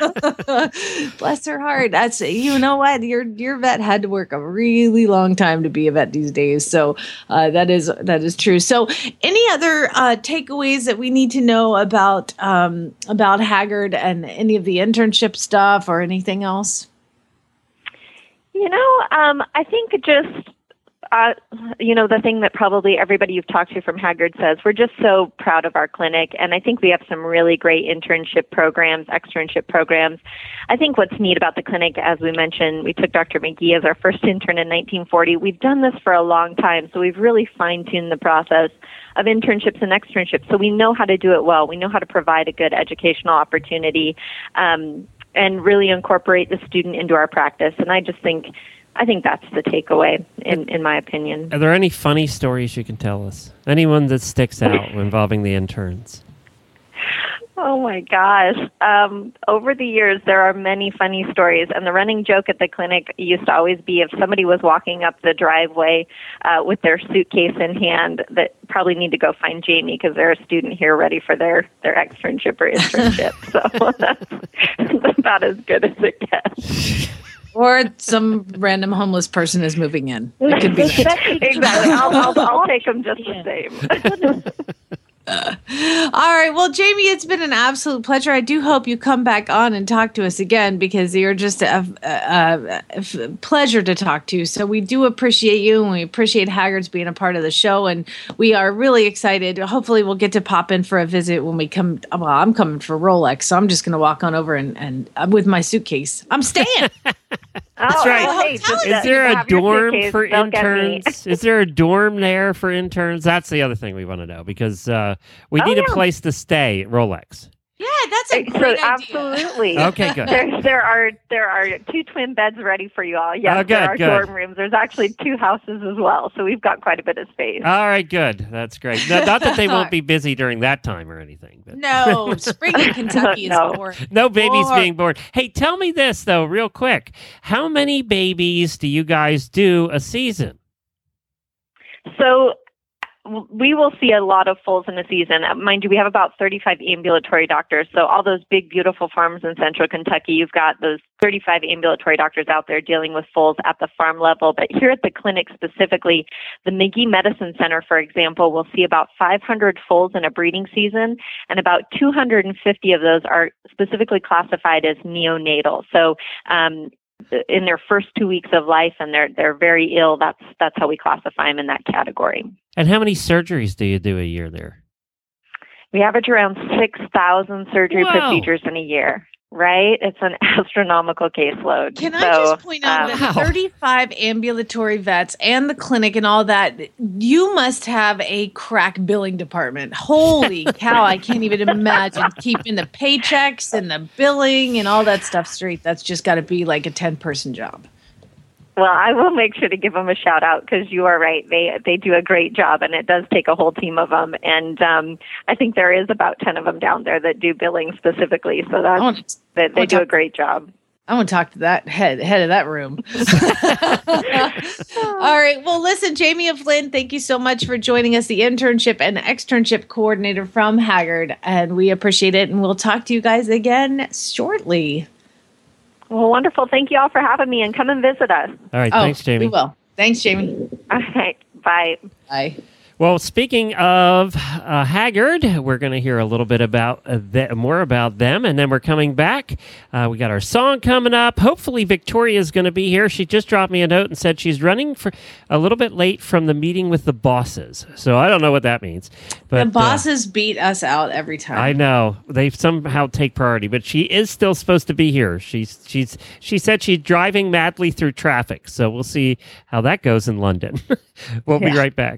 Bless her heart. That's, you know what, your your vet had to work a really long time to be a vet these days. So uh, that is that is true. So any other uh, takeaways that we need to know about um, about Haggard and any of the internship stuff or anything else? You know, um, I think just. Uh, you know, the thing that probably everybody you've talked to from Haggard says, we're just so proud of our clinic. And I think we have some really great internship programs, externship programs. I think what's neat about the clinic, as we mentioned, we took Doctor McGee as our first intern in nineteen forty. We've done this for a long time, so we've really fine-tuned the process of internships and externships. So we know how to do it well. We know how to provide a good educational opportunity um, and really incorporate the student into our practice. And I just think I think that's the takeaway, in, in my opinion. Are there any funny stories you can tell us? Anyone that sticks out involving the interns? Oh, my gosh. Um, over the years, there are many funny stories. And the running joke at the clinic used to always be if somebody was walking up the driveway uh, with their suitcase in hand, that probably need to go find Jamie because they're a student here ready for their, their externship or internship. So that's, that's about as good as it gets. Or some random homeless person is moving in. It could be that. Exactly. I'll, I'll, I'll take them just the same. Uh, all right. Well, Jamie, it's been an absolute pleasure. I do hope you come back on and talk to us again because you're just a, a, a, a pleasure to talk to. So we do appreciate you and we appreciate Haggard's being a part of the show. And we are really excited. Hopefully we'll get to pop in for a visit when we come. Well, I'm coming for Rolex. So I'm just going to walk on over and, and I'm with my suitcase. I'm staying. That's Oh, right. well, hey, just, Is uh, there a have your dorm suitcase, for they'll get me. interns? Is there a dorm there for interns? That's the other thing we want to know because uh, we Oh, need yeah. a place to stay at Rolex. Yeah, that's a So, great idea. absolutely. Okay, good. There, there are there are two twin beds ready for you all. Yes, Oh, good, there are good. dorm rooms. There's actually two houses as well, so we've got quite a bit of space. All right, good. That's great. No, not that they won't be busy during that time or anything. But. No, spring in Kentucky is No. boring. No babies Or- being born. Hey, tell me this, though, real quick. How many babies do you guys do a season? So w- we will see a lot of foals in a season. Uh, Mind you, we have about thirty-five ambulatory doctors. So all those big, beautiful farms in central Kentucky, you've got those thirty-five ambulatory doctors out there dealing with foals at the farm level. But here at the clinic specifically, the McGee Medicine Center, for example, will see about five hundred foals in a breeding season, and about two hundred fifty of those are specifically classified as neonatal. So um, in their first two weeks of life, and they're they're very ill. That's that's how we classify them in that category. And how many surgeries do you do a year there? We average around six thousand surgery Wow. procedures in a year, right? It's an astronomical caseload. Can I So, just point out um, that thirty-five ambulatory vets and the clinic and all that, you must have a crack billing department. Holy cow, I can't even imagine keeping the paychecks and the billing and all that stuff straight. That's just got to be like a ten-person job. Well, I will make sure to give them a shout out because you are right. They they do a great job, and it does take a whole team of them. And um, I think there is about ten of them down there that do billing specifically. So that's, want- that they want do to- a great job. I want to talk to that head head of that room. All right. Well, listen, Jamie of Flynn, thank you so much for joining us, the internship and externship coordinator from Haggard, and we appreciate it. And we'll talk to you guys again shortly. Well, wonderful. Thank you all for having me, and come and visit us. All right, Oh, thanks, Jamie. We will. Thanks, Jamie. All right. Bye. Bye. Well, speaking of uh, Haggard, we're going to hear a little bit about uh, th- more about them, and then we're coming back. Uh, we got our song coming up. Hopefully, Victoria is going to be here. She just dropped me a note and said she's running for a little bit late from the meeting with the bosses. So I don't know what that means. But The uh, bosses beat us out every time. I know they somehow take priority, but she is still supposed to be here. She's she's she said she's driving madly through traffic. So we'll see how that goes in London. We'll be Yeah. right back.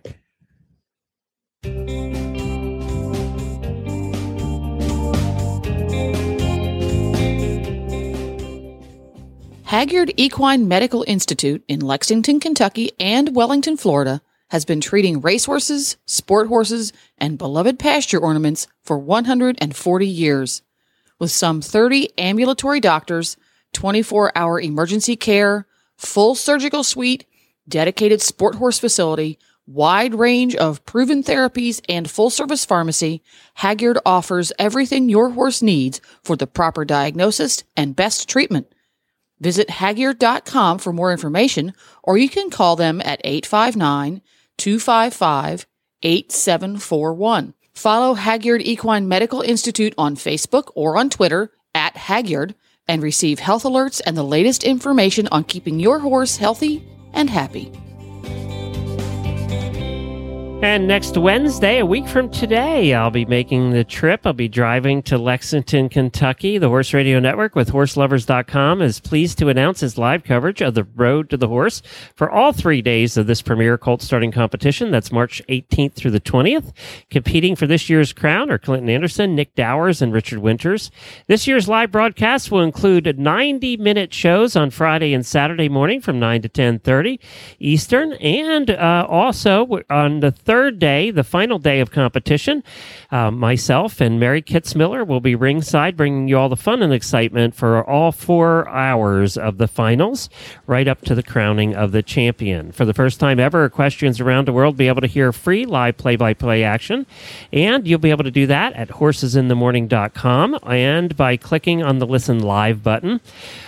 Haggard Equine Medical Institute in Lexington, Kentucky and Wellington, Florida has been treating racehorses, sport horses, and beloved pasture ornaments for one hundred forty years. With some thirty ambulatory doctors, twenty-four hour emergency care, full surgical suite, dedicated sport horse facility, wide range of proven therapies, and full-service pharmacy, Haggard offers everything your horse needs for the proper diagnosis and best treatment. Visit Haggard dot com for more information, or you can call them at eight five nine, two five five, eight seven four one. Follow Haggard Equine Medical Institute on Facebook or on Twitter at Haggard and receive health alerts and the latest information on keeping your horse healthy and happy. And next Wednesday, a week from today, I'll be making the trip. I'll be driving to Lexington, Kentucky. The Horse Radio Network with horse lovers dot com is pleased to announce its live coverage of the Road to the Horse for all three days of this premier colt starting competition. That's March eighteenth through the twentieth. Competing for this year's crown are Clinton Anderson, Nick Dowers, and Richard Winters. This year's live broadcast will include ninety minute shows on Friday and Saturday morning from nine to ten thirty Eastern, and uh, also on the third day, the final day of competition, uh, myself and Mary Kitzmiller will be ringside, bringing you all the fun and excitement for all four hours of the finals, right up to the crowning of the champion. For the first time ever, equestrians around the world will be able to hear free live play-by-play action, and you'll be able to do that at horses in the morning dot com and by clicking on the Listen Live button.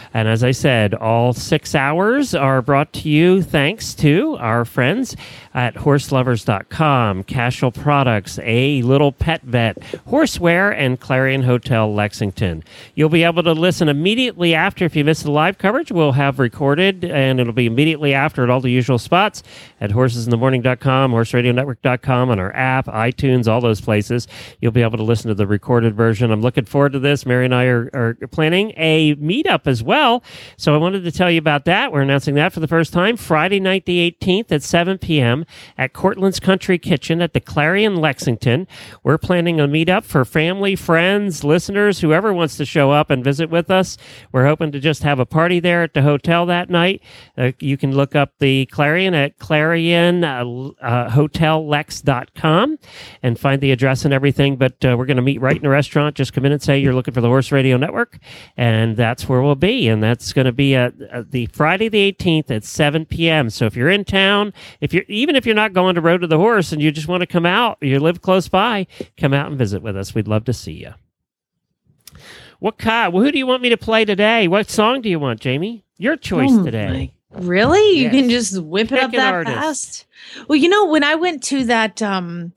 And as I said, all six hours are brought to you thanks to our friends at horse lovers dot com, Cashel Products, A Little Pet Vet, Horseware, and Clarion Hotel Lexington. You'll be able to listen immediately after. If you miss the live coverage, we'll have recorded, and it'll be immediately after at all the usual spots at horses in the morning dot com, horse radio network dot com, on our app, iTunes, all those places. You'll be able to listen to the recorded version. I'm looking forward to this. Mary and I are, are planning a meetup as well, so I wanted to tell you about that. We're announcing that for the first time, Friday night the eighteenth at seven p.m. at Cortland's Country Kitchen at the Clarion Lexington. We're planning a meetup for family, friends, listeners, whoever wants to show up and visit with us. We're hoping to just have a party there at the hotel that night. Uh, you can look up the Clarion at clarion hotel lex dot com and find the address and everything. But uh, we're going to meet right in the restaurant. Just come in and say you're looking for the Horse Radio Network, and that's where we'll be. And that's going to be at, at the Friday the eighteenth at seven p.m. So if you're in town, if you're even if you're not going to Road to the Horse and you just want to come out, you live close by, come out and visit with us. We'd love to see you. What kind? Well, who do you want me to play today? What song do you want, Jamie? Your choice Oh, today. my- Really? You Yes. can just whip it Pick up an that artist. fast? Well, you know, when I went to that, um,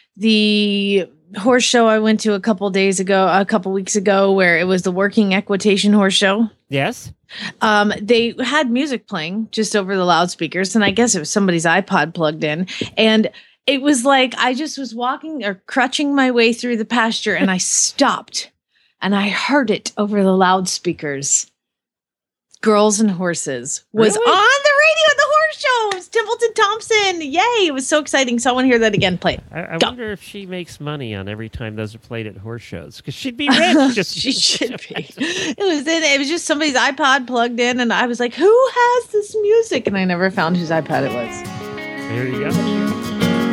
the horse show I went to a couple days ago, a couple weeks ago, where it was the Working Equitation Horse Show. Yes. Um, they had music playing just over the loudspeakers, and I guess it was somebody's iPod plugged in. And it was like I just was walking or crutching my way through the pasture, and I stopped and I heard it over the loudspeakers. Girls and Horses was Really? on the radio at the horse show. It was Templeton Thompson. Yay. It was so exciting. So I want to hear that again. Play it. I, I Go. wonder if she makes money on every time those are played at horse shows, because she'd be rich. Just she should be. It was in, it was just somebody's iPod plugged in, and I was like, who has this music? And I never found whose iPod it was. There you go.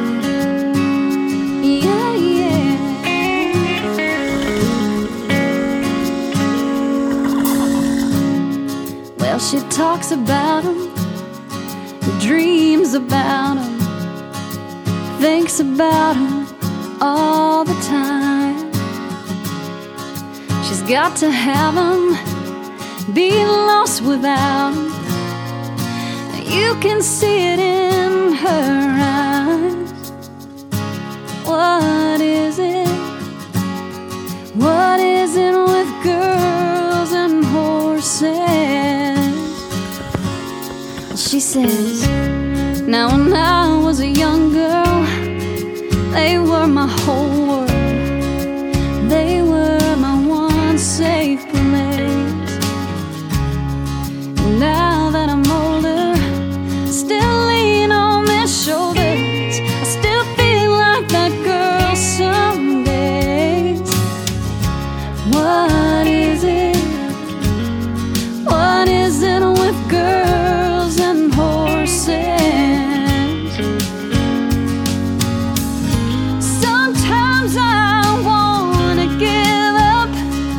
Yeah, yeah. Well, she talks about him, dreams about him, thinks about him all the time. She's got to have him, be lost without him. You can see it in her eyes. What is it? What is it with girls and horses? She says, now when I was a young girl, they were my whole world. They were my one safe place. Now that I'm older, I still lean on their shoulders. I still feel like that girl some days. What is it? What is it with girls and horses? Sometimes I wanna give up,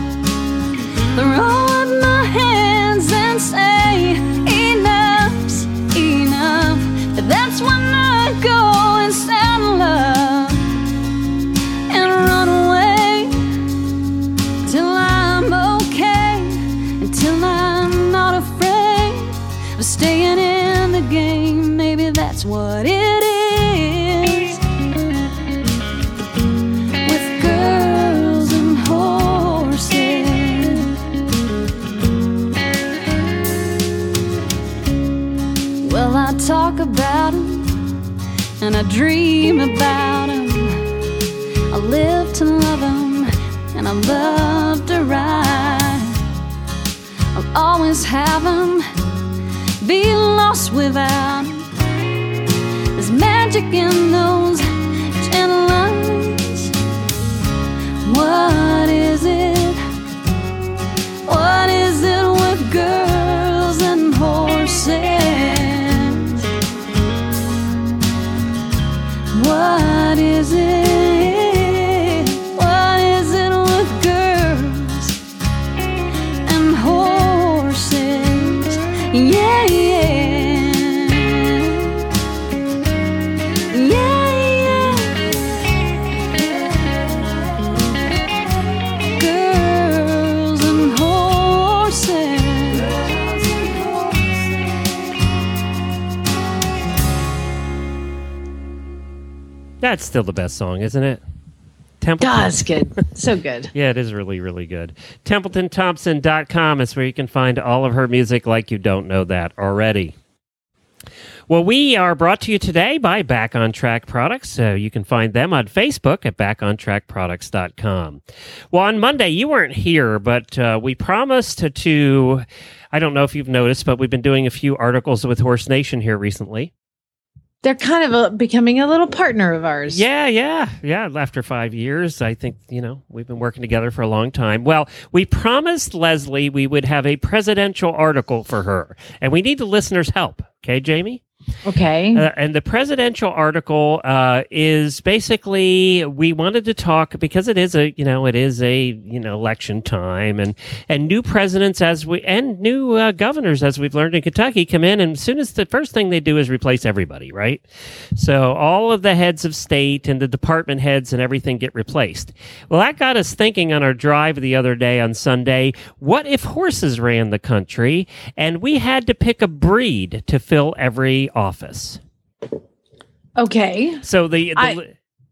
throw up my hands and say enough's enough. But that's when I go and saddle up and run away till I'm okay, until I'm not afraid of staying in the game. Maybe that's what it is with girls and horses. Well, I talk about them and I dream about them. I live to love them and I love to ride. I'll always have them, be lost without them. There's magic in those gentle lines. What is it? What is it with girls and horses? What is it? What is it with girls and horses? Yeah, yeah. Yeah, That's still the best song, isn't it? Templeton. God, it's good. So good. Yeah, it is really, really good. Templeton Thompson dot com is where you can find all of her music, like you don't know that already. Well, we are brought to you today by Back on Track Products. So you can find them on Facebook at back on track products dot com. Well, on Monday, you weren't here, but uh, we promised to, to, I don't know if you've noticed, but we've been doing a few articles with Horse Nation here recently. They're kind of a, becoming a little partner of ours. Yeah, yeah, yeah. After five years, I think, you know, we've been working together for a long time. Well, we promised Leslie we would have a presidential article for her, and we need the listeners' help. Okay, Jamie? Okay. Uh, and the presidential article uh, is basically, we wanted to talk, because it is a, you know, it is a, you know, election time, and, and new presidents as we, and new uh, governors, as we've learned in Kentucky, come in, and as soon as the first thing they do is replace everybody, right? So all of the heads of state and the department heads and everything get replaced. Well, that got us thinking on our drive the other day on Sunday, what if horses ran the country and we had to pick a breed to fill every office? Okay. So the, the I,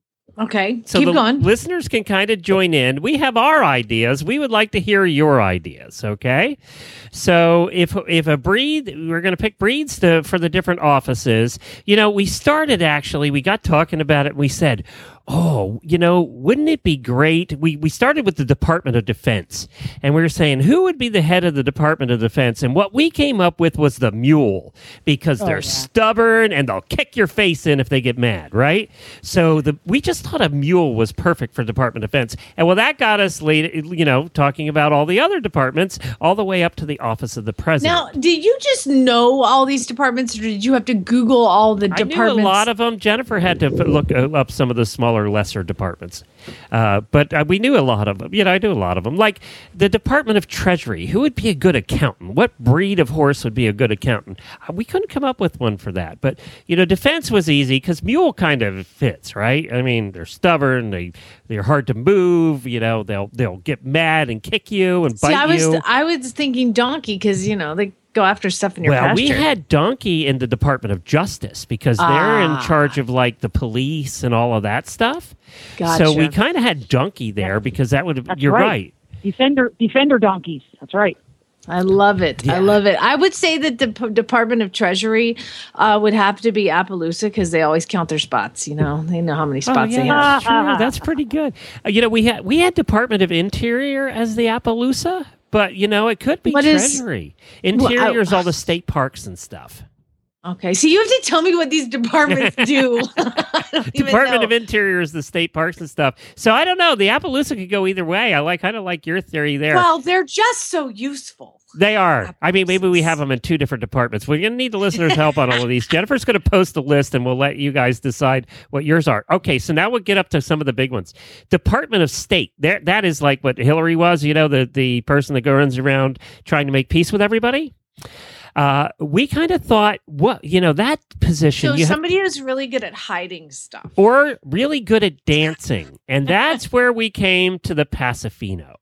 okay. so Keep the going. listeners can kind of join in. We have our ideas. We would like to hear your ideas. Okay. So if if a breed, we're going to pick breeds to, for the different offices. You know, we started actually. We got talking about it. And we said, oh, you know, wouldn't it be great? We we started with the Department of Defense, and we were saying who would be the head of the Department of Defense, and what we came up with was the mule, because Oh, they're yeah. stubborn and they'll kick your face in if they get mad, right? So the we just thought a mule was perfect for Department of Defense, and well, that got us later, you know, talking about all the other departments, all the way up to the Office of the President. Now, did you just know all these departments, or did you have to Google all the I departments? knew a lot of them. Jennifer had to f- look uh, up some of the smaller, lesser departments. Uh, but uh, we knew a lot of them. You know, I knew a lot of them. Like the Department of Treasury. Who would be a good accountant? What breed of horse would be a good accountant? Uh, we couldn't come up with one for that. But, you know, defense was easy because mule kind of fits, right? I mean, they're stubborn. They, they're hard to move. You know, they'll they'll get mad and kick you and bite See, I was you. I was thinking donkey because, you know, they go after stuff in your well, pasture. we had donkey in the Department of Justice because they're in Ah. charge of like the police and all of that stuff. So we Gotcha. kind of had donkey there because that would. That's You're right. right. Defender, defender donkeys. That's right. I love it. I love it. I would say that the P- Department of Treasury uh, would have to be Appaloosa because they always count their spots. You know, they know how many spots oh, yeah, they have. that's true. That's pretty good. Uh, you know, we had we had Department of Interior as the Appaloosa, but you know, it could be What is- Treasury. Well, Interior is I- all the state parks and stuff. Okay, so you have to tell me what these departments do. I don't even Department know. of Interior is the state parks and stuff. So I don't know. The Appaloosa could go either way. I like kind of like your theory there. Well, they're just so useful. They are. I mean, maybe we have them in two different departments. We're going to need the listeners' help on all of these. Jennifer's going to post a list, and we'll let you guys decide what yours are. Okay, so now we'll get up to some of the big ones. Department of State. There, that is like what Hillary was, you know, the, the person that runs around trying to make peace with everybody. Uh, we kind of thought, what, you know, that position. So you have- somebody who's really good at hiding stuff. or really good at dancing. And that's where we came to the Pacifino.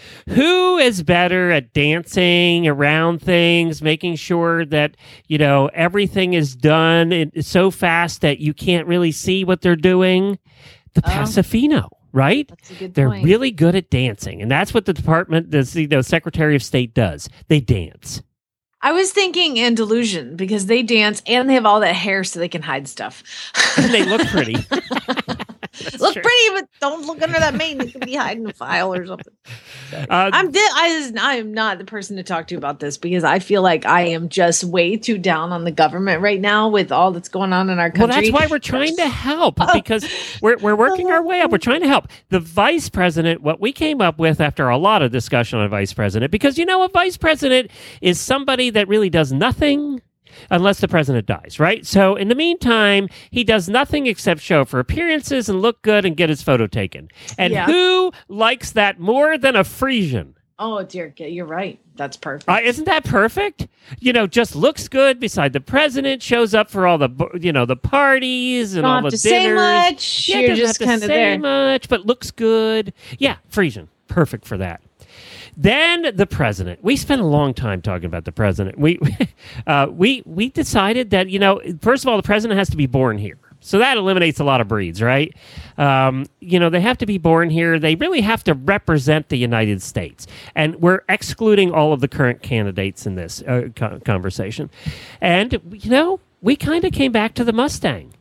Who is better at dancing around things, making sure that, you know, everything is done in, so fast that you can't really see what they're doing? The Oh. Pacifino, right? That's a good They're point. really good at dancing. And that's what the department, the you know, Secretary of State does. They dance. I was thinking Andalusian because they dance and they have all that hair so they can hide stuff. And they look pretty. Look pretty, but don't look under that mane. You could be hiding a file or something. Uh, I'm di- I, just, I am not the person to talk to about this because I feel like I am just way too down on the government right now with all that's going on in our country. Well, that's why we're trying to help because we're we're working our way up. We're trying to help. The vice president, what we came up with after a lot of discussion on vice president, because you know a vice president is somebody that really does nothing unless the president dies, right? So in the meantime, he does nothing except show up for appearances and look good and get his photo taken. And Yeah. who likes that more than a Frisian? Oh, dear. You're right. That's perfect. Uh, isn't that perfect? You know, just looks good beside the president, shows up for all the, you know, the parties and Don't all have the to say dinners. much. Yeah, You're doesn't just have to kinda say there. much, but looks good. Yeah, Frisian, perfect for that. Then the president. We spent a long time talking about the president. We, uh, we, we decided that, you know, first of all, the president has to be born here. So that eliminates a lot of breeds, right? Um, you know, they have to be born here. They really have to represent the United States. And we're excluding all of the current candidates in this uh, co- conversation. And, you know, we kind of came back to the Mustang.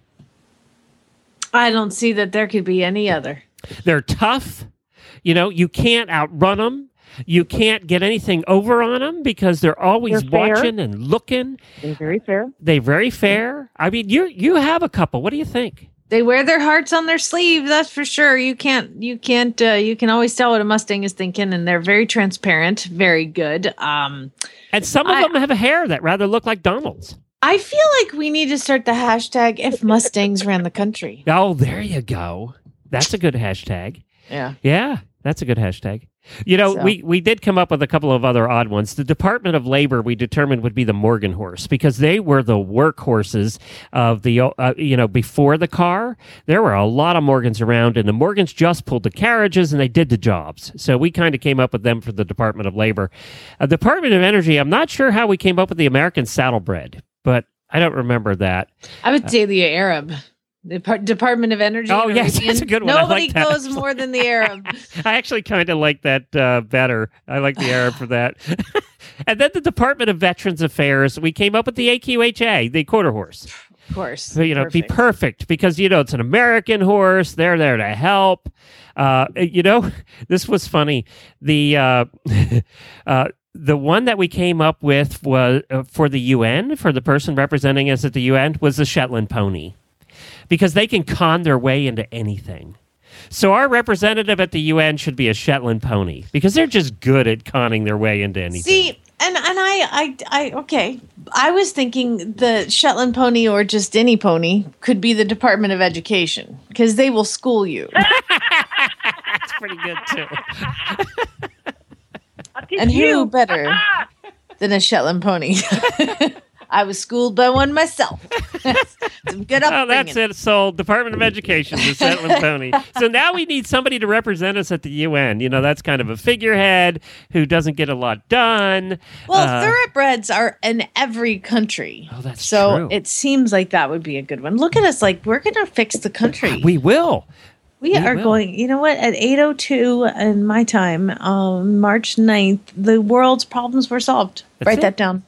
I don't see that there could be any other. They're tough. You know, you can't outrun them. You can't get anything over on them because they're always They're fair. watching and looking. They're very fair. They're very fair. I mean, you you have a couple. What do you think? They wear their hearts on their sleeve. That's for sure. You can't. You can't. Uh, you can always tell what a Mustang is thinking, and they're very transparent. Very good. Um, and some of I, them have a hair that rather look like Donald's. I feel like we need to start the hashtag if Mustangs ran the country. Oh, there you go. That's a good hashtag. Yeah. Yeah, that's a good hashtag. You know, So- we, we did come up with a couple of other odd ones. The Department of Labor, we determined, would be the Morgan horse because they were the workhorses of the, uh, you know, before the car. There were a lot of Morgans around, and the Morgans just pulled the carriages and they did the jobs. So we kind of came up with them for the Department of Labor. Uh, Department of Energy, I'm not sure how we came up with the American Saddlebred, but I don't remember that. I would say the Arab. The Depart- Department of Energy. Oh, yes, Arabian. that's a good one. I Nobody like that, goes actually. more than the Arab. I actually kind of like that uh, better. I like the Arab for that. And then the Department of Veterans Affairs, we came up with the A Q H A, the quarter horse. Of course. So, you know, Perfect. be perfect because, you know, it's an American horse. They're there to help. Uh, you know, this was funny. The uh, uh, the one that we came up with was uh, for the U N, for the person representing us at the U N, was the Shetland pony. Because they can con their way into anything. So our representative at the U N should be a Shetland pony because they're just good at conning their way into anything. See, and and I, I, I, okay. I was thinking the Shetland pony or just any pony could be the Department of Education because they will school you. That's pretty good too. And who better than a Shetland pony? I was schooled by one myself. Some good upbringing. Oh, that's it. Sold. Department of Education, the Shetland pony. So now we need somebody to represent us at the U N. You know, that's kind of a figurehead who doesn't get a lot done. Well, Uh, thoroughbreds are in every country. Oh, that's so true. it seems like that would be a good one. Look at us, like we're going to fix the country. We will. We, We are will. going, you know what, at eight oh two in my time, um, March ninth, the world's problems were solved. That's Write it. that down.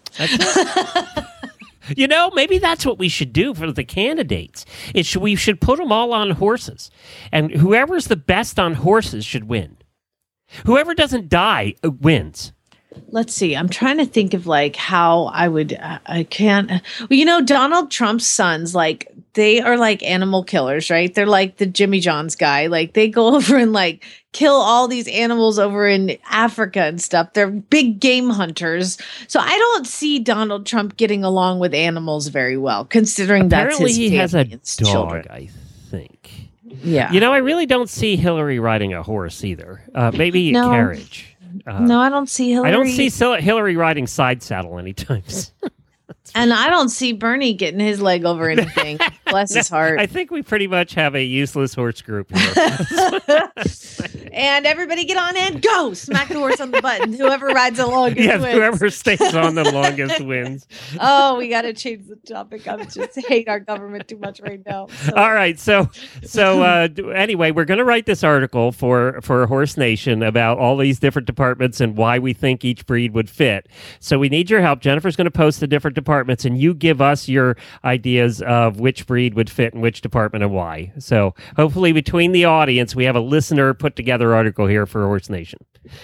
You know, maybe that's what we should do for the candidates. It should, we should put them all on horses. And whoever's the best on horses should win. Whoever doesn't die uh, wins. Let's see. I'm trying to think of like how I would, uh, I can't, well, you know, Donald Trump's sons, like they are like animal killers, right? They're like the Jimmy John's guy. Like they go over and like kill all these animals over in Africa and stuff. They're big game hunters. So I don't see Donald Trump getting along with animals very well, considering Apparently that's his he has a family and his dog, children. I think. Yeah. You know, I really don't see Hillary riding a horse either. Uh, maybe a No. carriage. Uh, no, I don't see Hillary. I don't see Sil- Hillary riding side saddle anytime soon. And I don't see Bernie getting his leg over anything. Bless his heart. I think we pretty much have a useless horse group here. And everybody get on and go. Smack the horse on the button. Whoever rides the longest Yes, wins. whoever stays on the longest wins. Oh, we got to change the topic. I just hate our government too much right now. So- All right, so so uh, d- anyway, we're going to write this article for for Horse Nation about all these different departments and why we think each breed would fit. So we need your help. Jennifer's going to post the different departments, and you give us your ideas of which breed would fit in which department and why. So hopefully, between the audience, we have a listener put together article here for Horse Nation.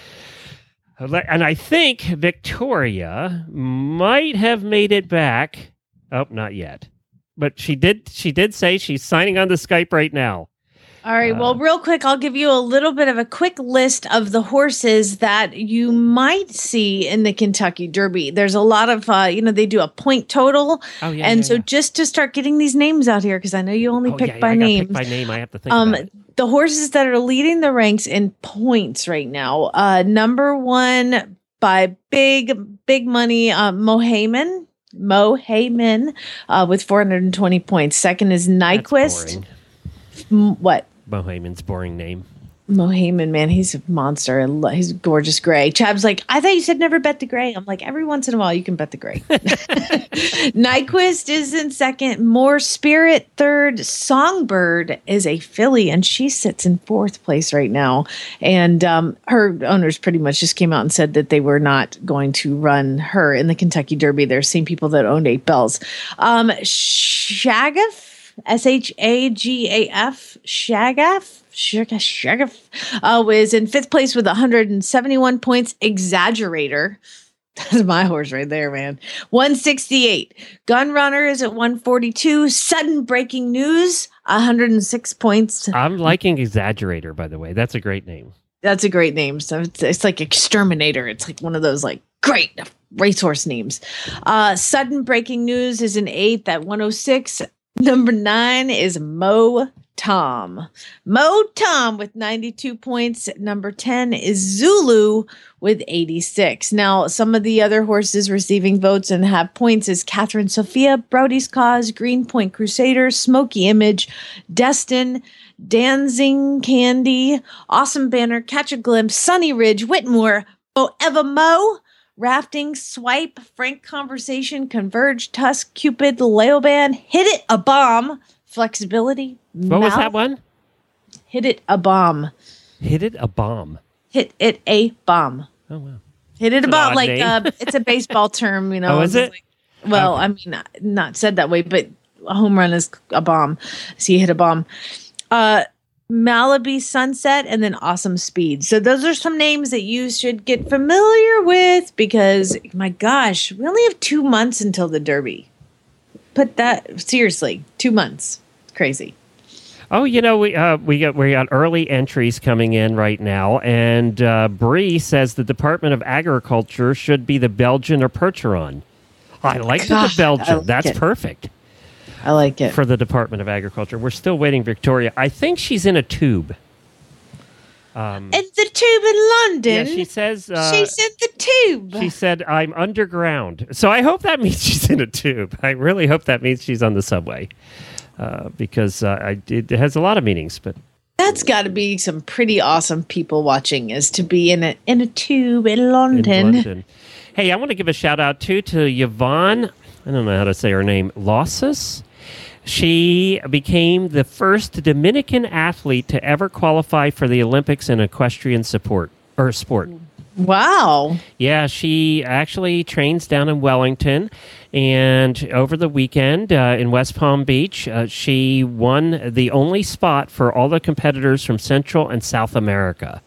And I think Victoria might have made it back. Oh, not yet. But she did she did say she's signing on to Skype right now. All right. Well, real quick, I'll give you a little bit of a quick list of the horses that you might see in the Kentucky Derby. There's a lot of, uh, you know, they do a point total. Oh, yeah, and yeah, so yeah. just to start getting these names out here, because I know you only Oh, pick yeah, yeah, by I gotta name. pick by name. I have to think Um, about it. the horses that are leading the ranks in points right now. Uh, number one by big, big money, uh, Mohayman. Mohayman uh, with four hundred twenty points. Second is Nyquist. boring. M- What? Mohayman's boring name. Mo Heyman, man, he's a monster. I lo- He's gorgeous gray. Chab's like, I thought you said never bet the gray. I'm like, every once in a while you can bet the gray. Nyquist is in second. More Spirit third. Songbird is a filly, and she sits in fourth place right now. And um, her owners pretty much just came out and said that they were not going to run her in the Kentucky Derby. They're the same people that owned Eight Bells. Um, Shagaf, S H A G A F, Shagaf. Shagaf uh, was in fifth place with one hundred seventy-one points. Exaggerator. That's my horse right there, man. one sixty-eight. Gun Runner is at one forty-two. Sudden Breaking News, one hundred six points. I'm liking Exaggerator, by the way. That's a great name. That's a great name. So it's, it's like Exterminator. It's like one of those like great racehorse names. Uh, Sudden Breaking News is in eighth at one oh six. Number nine is Mo Tom. Mo Tom with ninety-two points. Number ten is Zulu with eighty-six. Now, some of the other horses receiving votes and have points is Catherine Sophia, Brody's Cause, Green Point Crusader, Smoky Image, Destin, Dancing Candy, Awesome Banner, Catch a Glimpse, Sunny Ridge, Whitmore, Oh Eva Mo, Rafting, Swipe, Frank Conversation, Converge, Tusk, Cupid, Leoban, Hit It a Bomb, Flexibility. What was that one? Hit It a Bomb. Hit It a Bomb. Hit It a Bomb. Oh, wow. Hit it That's an about odd like name. uh, it's a baseball term, you know. Oh, is it? Like- well, Okay. I mean, not, not said that way, but a home run is a bomb. So you hit a bomb. Uh, Malibu Sunset and then Awesome Speed. So those are some names that you should get familiar with because, my gosh, we only have two months until the Derby. Put that seriously, two months. Crazy. Oh, you know, we uh, we got we got early entries coming in right now, and uh, Bree says the Department of Agriculture should be the Belgian or Percheron. I like God, the Belgian. I like That's it. perfect. I like it. For the Department of Agriculture. We're still waiting, Victoria. I think she's in a tube. Um, In the tube in London. yeah, she says. Uh, she's in the tube. She said, I'm underground. So I hope that means she's in a tube. I really hope that means she's on the subway. Uh, because uh, I, it has a lot of meanings. But That's got to be some pretty awesome people watching, is to be in a in a tube in in London. London. Hey, I want to give a shout out too to Yvonne. I don't know how to say her name. Losses. She became the first Dominican athlete to ever qualify for the Olympics in equestrian support or sport. Wow. Yeah, she actually trains down in Wellington, and over the weekend uh, in West Palm Beach, uh, she won the only spot for all the competitors from Central and South America.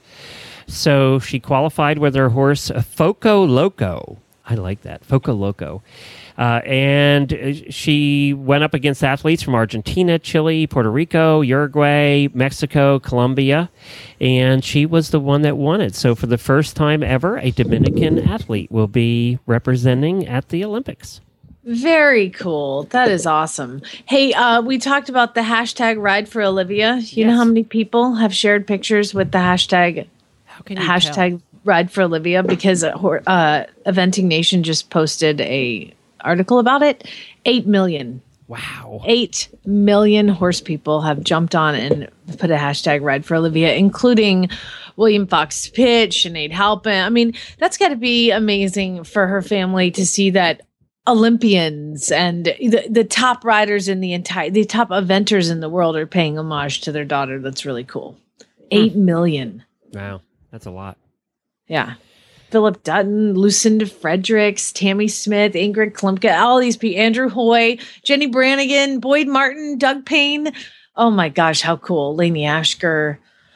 So she qualified with her horse Foco Loco. I like that, Foco Loco. Uh, and uh, she went up against athletes from Argentina, Chile, Puerto Rico, Uruguay, Mexico, Colombia, and she was the one that won it. So for the first time ever, a Dominican athlete will be representing at the Olympics. Very cool. That is awesome. Hey, uh, we talked about the hashtag Ride for Olivia. You know how many people have shared pictures with the hashtag How can you hashtag tell? Ride for Olivia? Because uh, hor- uh, Eventing Nation just posted a article about it. Eight million. Wow. Eight million horse people have jumped on and put a hashtag Ride for Olivia, including William Fox Pitt, Sinead Halpin. I mean, that's got to be amazing for her family to see that Olympians and the, the top riders in the entire, the top eventers in the world are paying homage to their daughter. That's really cool. Eight million. Wow, that's a lot. Yeah. Philip Dutton, Lucinda Fredericks, Tammy Smith, Ingrid Klumpke, all these people, Andrew Hoy, Jenny Brannigan, Boyd Martin, Doug Payne. Oh my gosh, how cool. Lainey Ashker.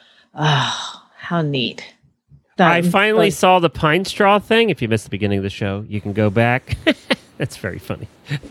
Oh, how neat. That- I finally like- saw the pine straw thing. If you missed the beginning of the show, you can go back. That's very funny.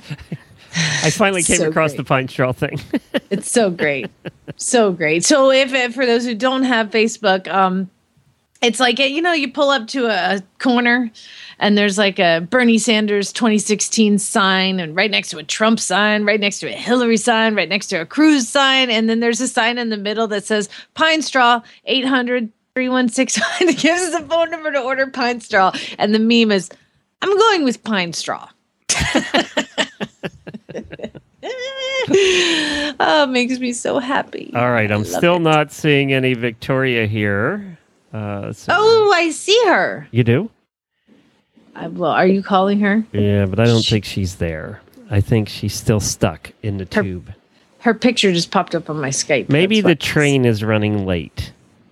I finally came So across great. the pine straw thing. It's so great. So great. So if, if for those who don't have Facebook, um, it's like, you know, you pull up to a corner and there's like a Bernie Sanders twenty sixteen sign, and right next to a Trump sign, right next to a Hillary sign, right next to a Cruz sign. And then there's a sign in the middle that says Pine Straw, eight hundred, three one six. It gives us a phone number to order Pine Straw. And the meme is, I'm going with Pine Straw. Oh, it makes me so happy. All right, I'm love still it. not seeing any Victoria here. Uh, so Oh, I see her. you do? I, well, are you calling her? Yeah, but I don't think she's there. I think she's still stuck in the Her- tube. Her picture just popped up on my Skype. Maybe That's the why. train is running late.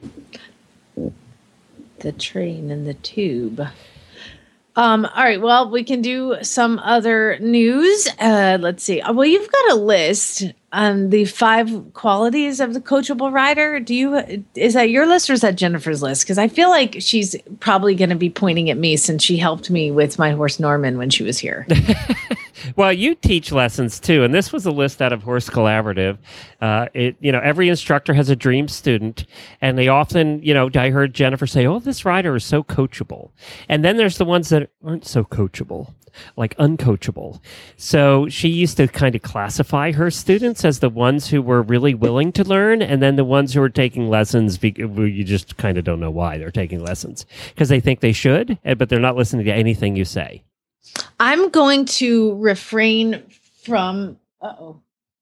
The train and the tube. Um, all right. Well, we can do some other news. Uh, let's see. Well, you've got a list on the five qualities of the coachable rider. Do you, is that your list or is that Jennifer's list? Because I feel like she's probably going to be pointing at me since she helped me with my horse Norman when she was here. Well, you teach lessons too, and this was a list out of Horse Collaborative. Uh, it, you know, every instructor has a dream student, and they often, you know, I heard Jennifer say, "Oh, this rider is so coachable," and then there's the ones that aren't so coachable, like uncoachable. So she used to kind of classify her students as the ones who were really willing to learn, and then the ones who were taking lessons. Be- you just kind of don't know why they're taking lessons because they think they should, but they're not listening to anything you say. I'm going to refrain from, uh-oh,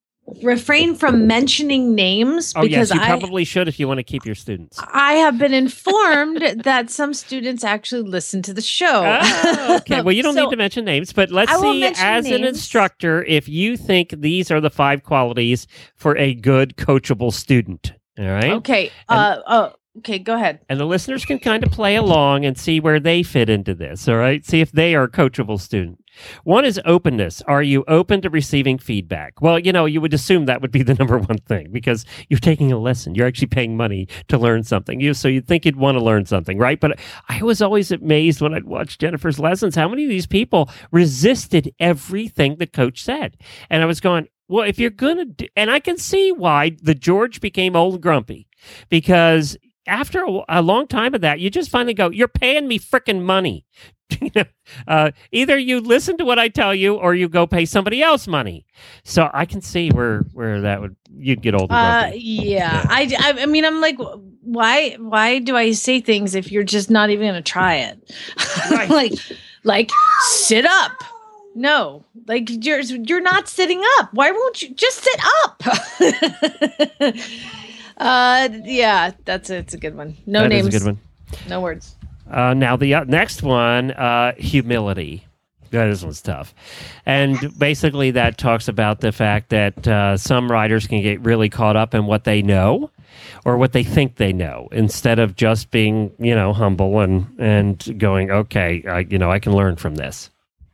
refrain from mentioning names Oh, because yes, you I, probably should if you want to keep your students. I have been informed that some students actually listen to the show. Oh, okay. Well, you don't So, need to mention names, but let's I won't see, mention as an names. instructor, if you think these are the five qualities for a good coachable student. All right. Okay. Uh, oh, okay. Go ahead. And the listeners can kind of play along and see where they fit into this. All right. See if they are a coachable student. One is openness. Are you open to receiving feedback? Well, you know, you would assume that would be the number one thing because you're taking a lesson. You're actually paying money to learn something. You so you'd think you'd want to learn something, right? But I was always amazed when I'd watch Jennifer's lessons how many of these people resisted everything the coach said. And I was going, well, if you're going to do, and I can see why the George became old and grumpy because after a, a long time of that, you just finally go, you're paying me frickin' money. You know, uh, either you listen to what I tell you or you go pay somebody else money. So I can see where, where that would, you'd get old and Uh, grumpy. yeah. I, I, I mean, I'm like, why, why do I say things if you're just not even going to try it? like, like sit up. No, like you're, you're not sitting up. Why won't you just sit up? uh, yeah, that's a, it's a good one. No That names. is a good one. No words. Uh, now, the uh, next one, uh, humility. Yeah, this one's tough. And basically that talks about the fact that uh, some riders can get really caught up in what they know or what they think they know instead of just being, you know, humble and, and going, okay, I, you know, I can learn from this.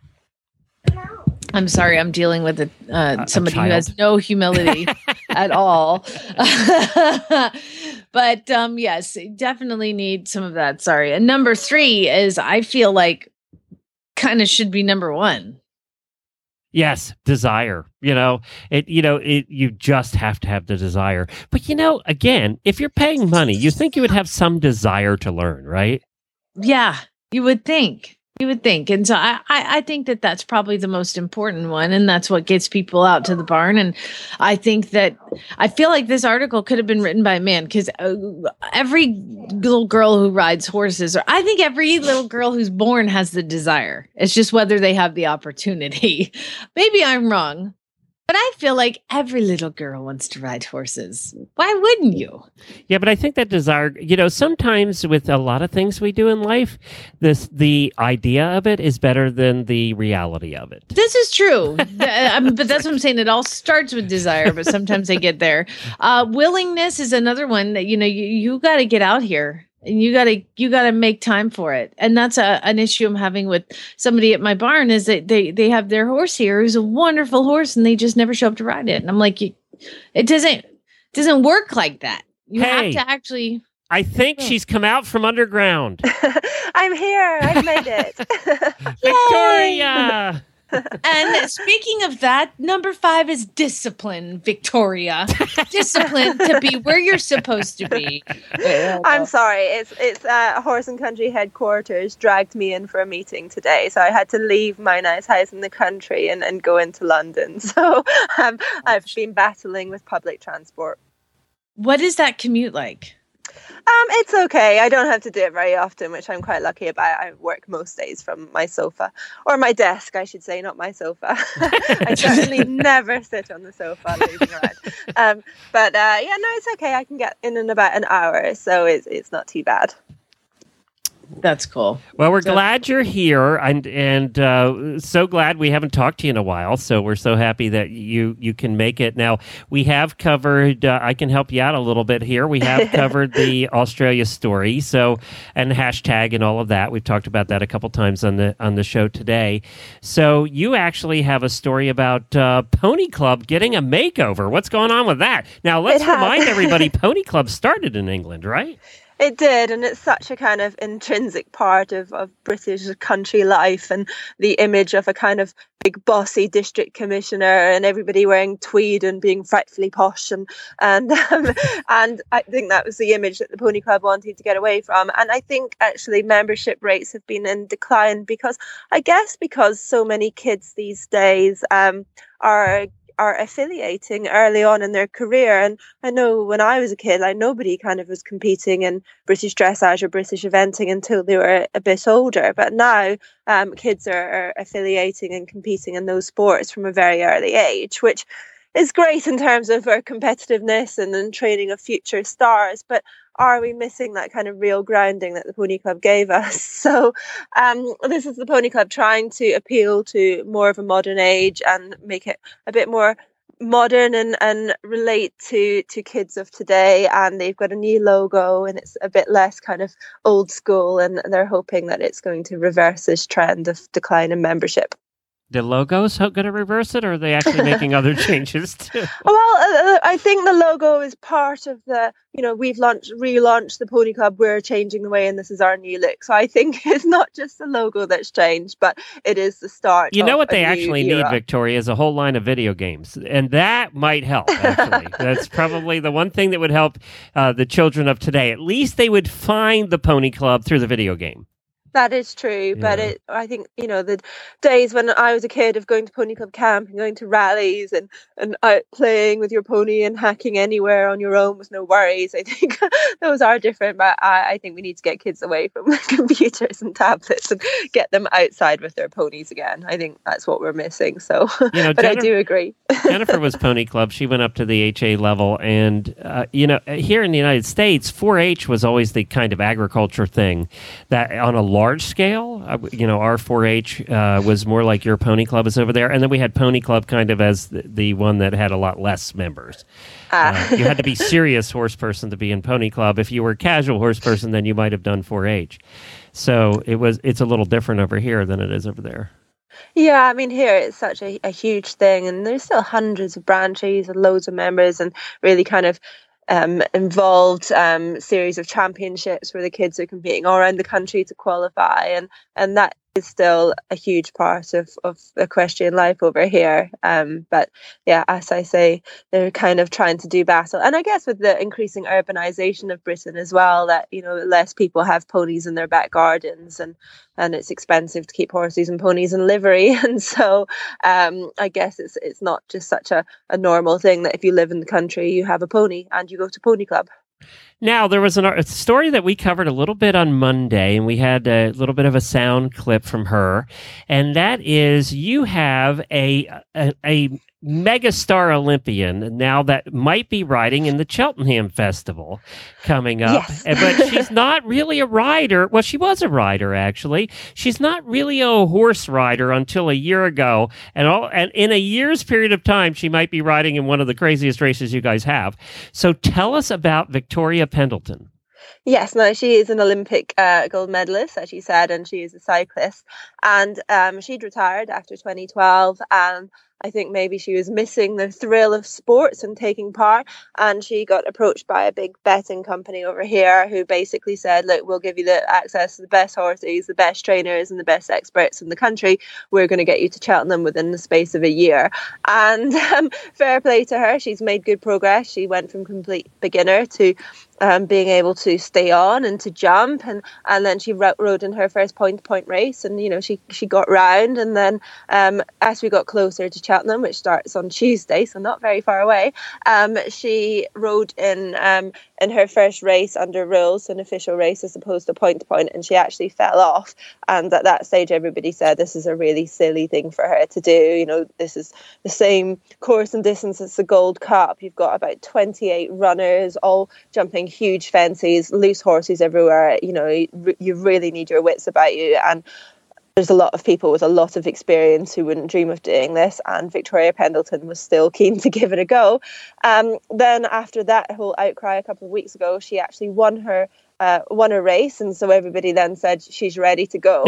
I'm sorry, I'm dealing with a, uh, A- somebody a who has child. no humility at all. But um, yes, definitely need some of that. Sorry. And number three is I feel like kind of should be number one. Yes, desire. You know, it. You know, it. You just have to have the desire. But you know, again, if you're paying money, you think you would have some desire to learn, right? Yeah, you would think. You would think. And so I, I, I think that that's probably the most important one. And that's what gets people out to the barn. And I think that I feel like this article could have been written by a man because uh, every little girl who rides horses, or I think every little girl who's born has the desire. It's just whether they have the opportunity. Maybe I'm wrong. But I feel like every little girl wants to ride horses. Why wouldn't you? Yeah, but I think that desire, you know, sometimes with a lot of things we do in life, this the idea of it is better than the reality of it. This is true. The- um, but that's what I'm saying. It all starts with desire, but sometimes they get there. Uh, willingness is another one that, you know, you, you got to get out here. And you gotta you gotta make time for it, and that's a, an issue I'm having with somebody at my barn. Is that they they have their horse here, who's a wonderful horse, and they just never show up to ride it. And I'm like, you, it doesn't doesn't work like that. You Hey. have to actually. I think she's come out from underground. I'm here. I've made it. Victoria! And speaking of that, number five is discipline, Victoria. Discipline to be where you're supposed to be. I'm sorry. It's it's uh, Horse and Country headquarters dragged me in for a meeting today, so I had to leave my nice house in the country and, and go into London. So um, I've been battling with public transport. What is that commute like? Um, it's okay. I don't have to do it very often, which I'm quite lucky about. I work most days from my sofa, or my desk, I should say, not my sofa. I certainly never sit on the sofa lazing around. Um, but uh, yeah, no, it's okay. I can get in in about an hour, so it's it's not too bad. That's cool. Well, we're So- glad you're here, and and uh, so glad we haven't talked to you in a while. So we're so happy that you you can make it. Now we have covered. Uh, I can help you out a little bit here. We have covered the Australia story, so and hashtag and all of that. We've talked about that a couple times on the on the show today. So you actually have a story about uh, Pony Club getting a makeover. What's going on with that? Now let's It has. remind everybody, Pony Club started in England, right? It did, and it's such a kind of intrinsic part of, of British country life, and the image of a kind of big bossy district commissioner and everybody wearing tweed and being frightfully posh, and and um, and I think that was the image that the Pony Club wanted to get away from. And I think actually membership rates have been in decline because I guess because so many kids these days um, are. are affiliating early on in their career. And I know when I was a kid, like nobody kind of was competing in British dressage or British eventing until they were a bit older. But now um, kids are, are affiliating and competing in those sports from a very early age, which is great in terms of our competitiveness and then training of future stars. But are we missing that kind of real grounding that the Pony Club gave us? So um, this is the Pony Club trying to appeal to more of a modern age and make it a bit more modern and, and relate to, to kids of today. And they've got a new logo and it's a bit less kind of old school. And they're hoping that it's going to reverse this trend of decline in membership. The logo's going to reverse it, or are they actually making other changes too? Well, uh, I think the logo is part of the, you know, we've launched, relaunched the Pony Club, we're changing the way, and this is our new look. So I think it's not just the logo that's changed, but it is the start. You know of what a they new actually era. need, Victoria, is a whole line of video games. And that might help, actually. That's probably the one thing that would help uh, the children of today. At least they would find the Pony Club through the video game. That is true, but Yeah. it, I think, you know, the days when I was a kid of going to Pony Club camp and going to rallies and, and out playing with your pony and hacking anywhere on your own with no worries, I think those are different, but I, I think we need to get kids away from computers and tablets and get them outside with their ponies again. I think that's what we're missing, so, You know, but I Jennifer- do agree. Jennifer was Pony Club. She went up to the H A level. And, uh, you know, here in the United States, four H was always the kind of agriculture thing that on a large scale, uh, you know, our four H uh, was more like your Pony Club is over there. And then we had Pony Club kind of as the, the one that had a lot less members. Ah. Uh, you had to be serious horse person to be in Pony Club. If you were a casual horse person, then you might have done four H. So it was it's a little different over here than it is over there. Yeah, I mean, here it's such a, a huge thing, and there's still hundreds of branches and loads of members, and really kind of um, involved um, series of championships where the kids are competing all around the country to qualify, and and that is still a huge part of, of equestrian life over here. Um, but yeah, as I say, they're kind of trying to do battle. And I guess with the increasing urbanization of Britain as well, that, you know, less people have ponies in their back gardens, and, and it's expensive to keep horses and ponies in livery. And so um, I guess it's it's not just such a, a normal thing that if you live in the country, you have a pony and you go to Pony Club. Now, there was an, a story that we covered a little bit on Monday, and we had a little bit of a sound clip from her, and that is you have a a, a megastar Olympian now that might be riding in the Cheltenham Festival coming up. Yes. But she's not really a rider. Well, she was a rider, actually. She's not really a horse rider until a year ago. And, all, and in a year's period of time, she might be riding in one of the craziest races you guys have. So tell us about Victoria Pendleton. Yes, no, she is an Olympic uh, gold medalist, as you said, and she is a cyclist. And um, she'd retired after twenty twelve, and I think maybe she was missing the thrill of sports and taking part. And she got approached by a big betting company over here who basically said, look, we'll give you the access to the best horses, the best trainers and the best experts in the country. We're going to get you to Cheltenham within the space of a year. And um, fair play to her. She's made good progress. She went from complete beginner to um, being able to stay on and to jump, and and then she ro- rode in her first point to point race, and you know she she got round, and then um, as we got closer to Cheltenham, which starts on Tuesday, so not very far away, um, she rode in um, in her first race under rules, an official race as opposed to point to point, and she actually fell off. And at that stage, everybody said this is a really silly thing for her to do. You know, this is the same course and distance as the Gold Cup. You've got about twenty-eight runners, all jumping huge fences, loose horses everywhere. You know, you, you really need your wits about you. And there's a lot of people with a lot of experience who wouldn't dream of doing this, and Victoria Pendleton was still keen to give it a go. Um, then after that whole outcry a couple of weeks ago, she actually won her uh, won a race, and so everybody then said she's ready to go.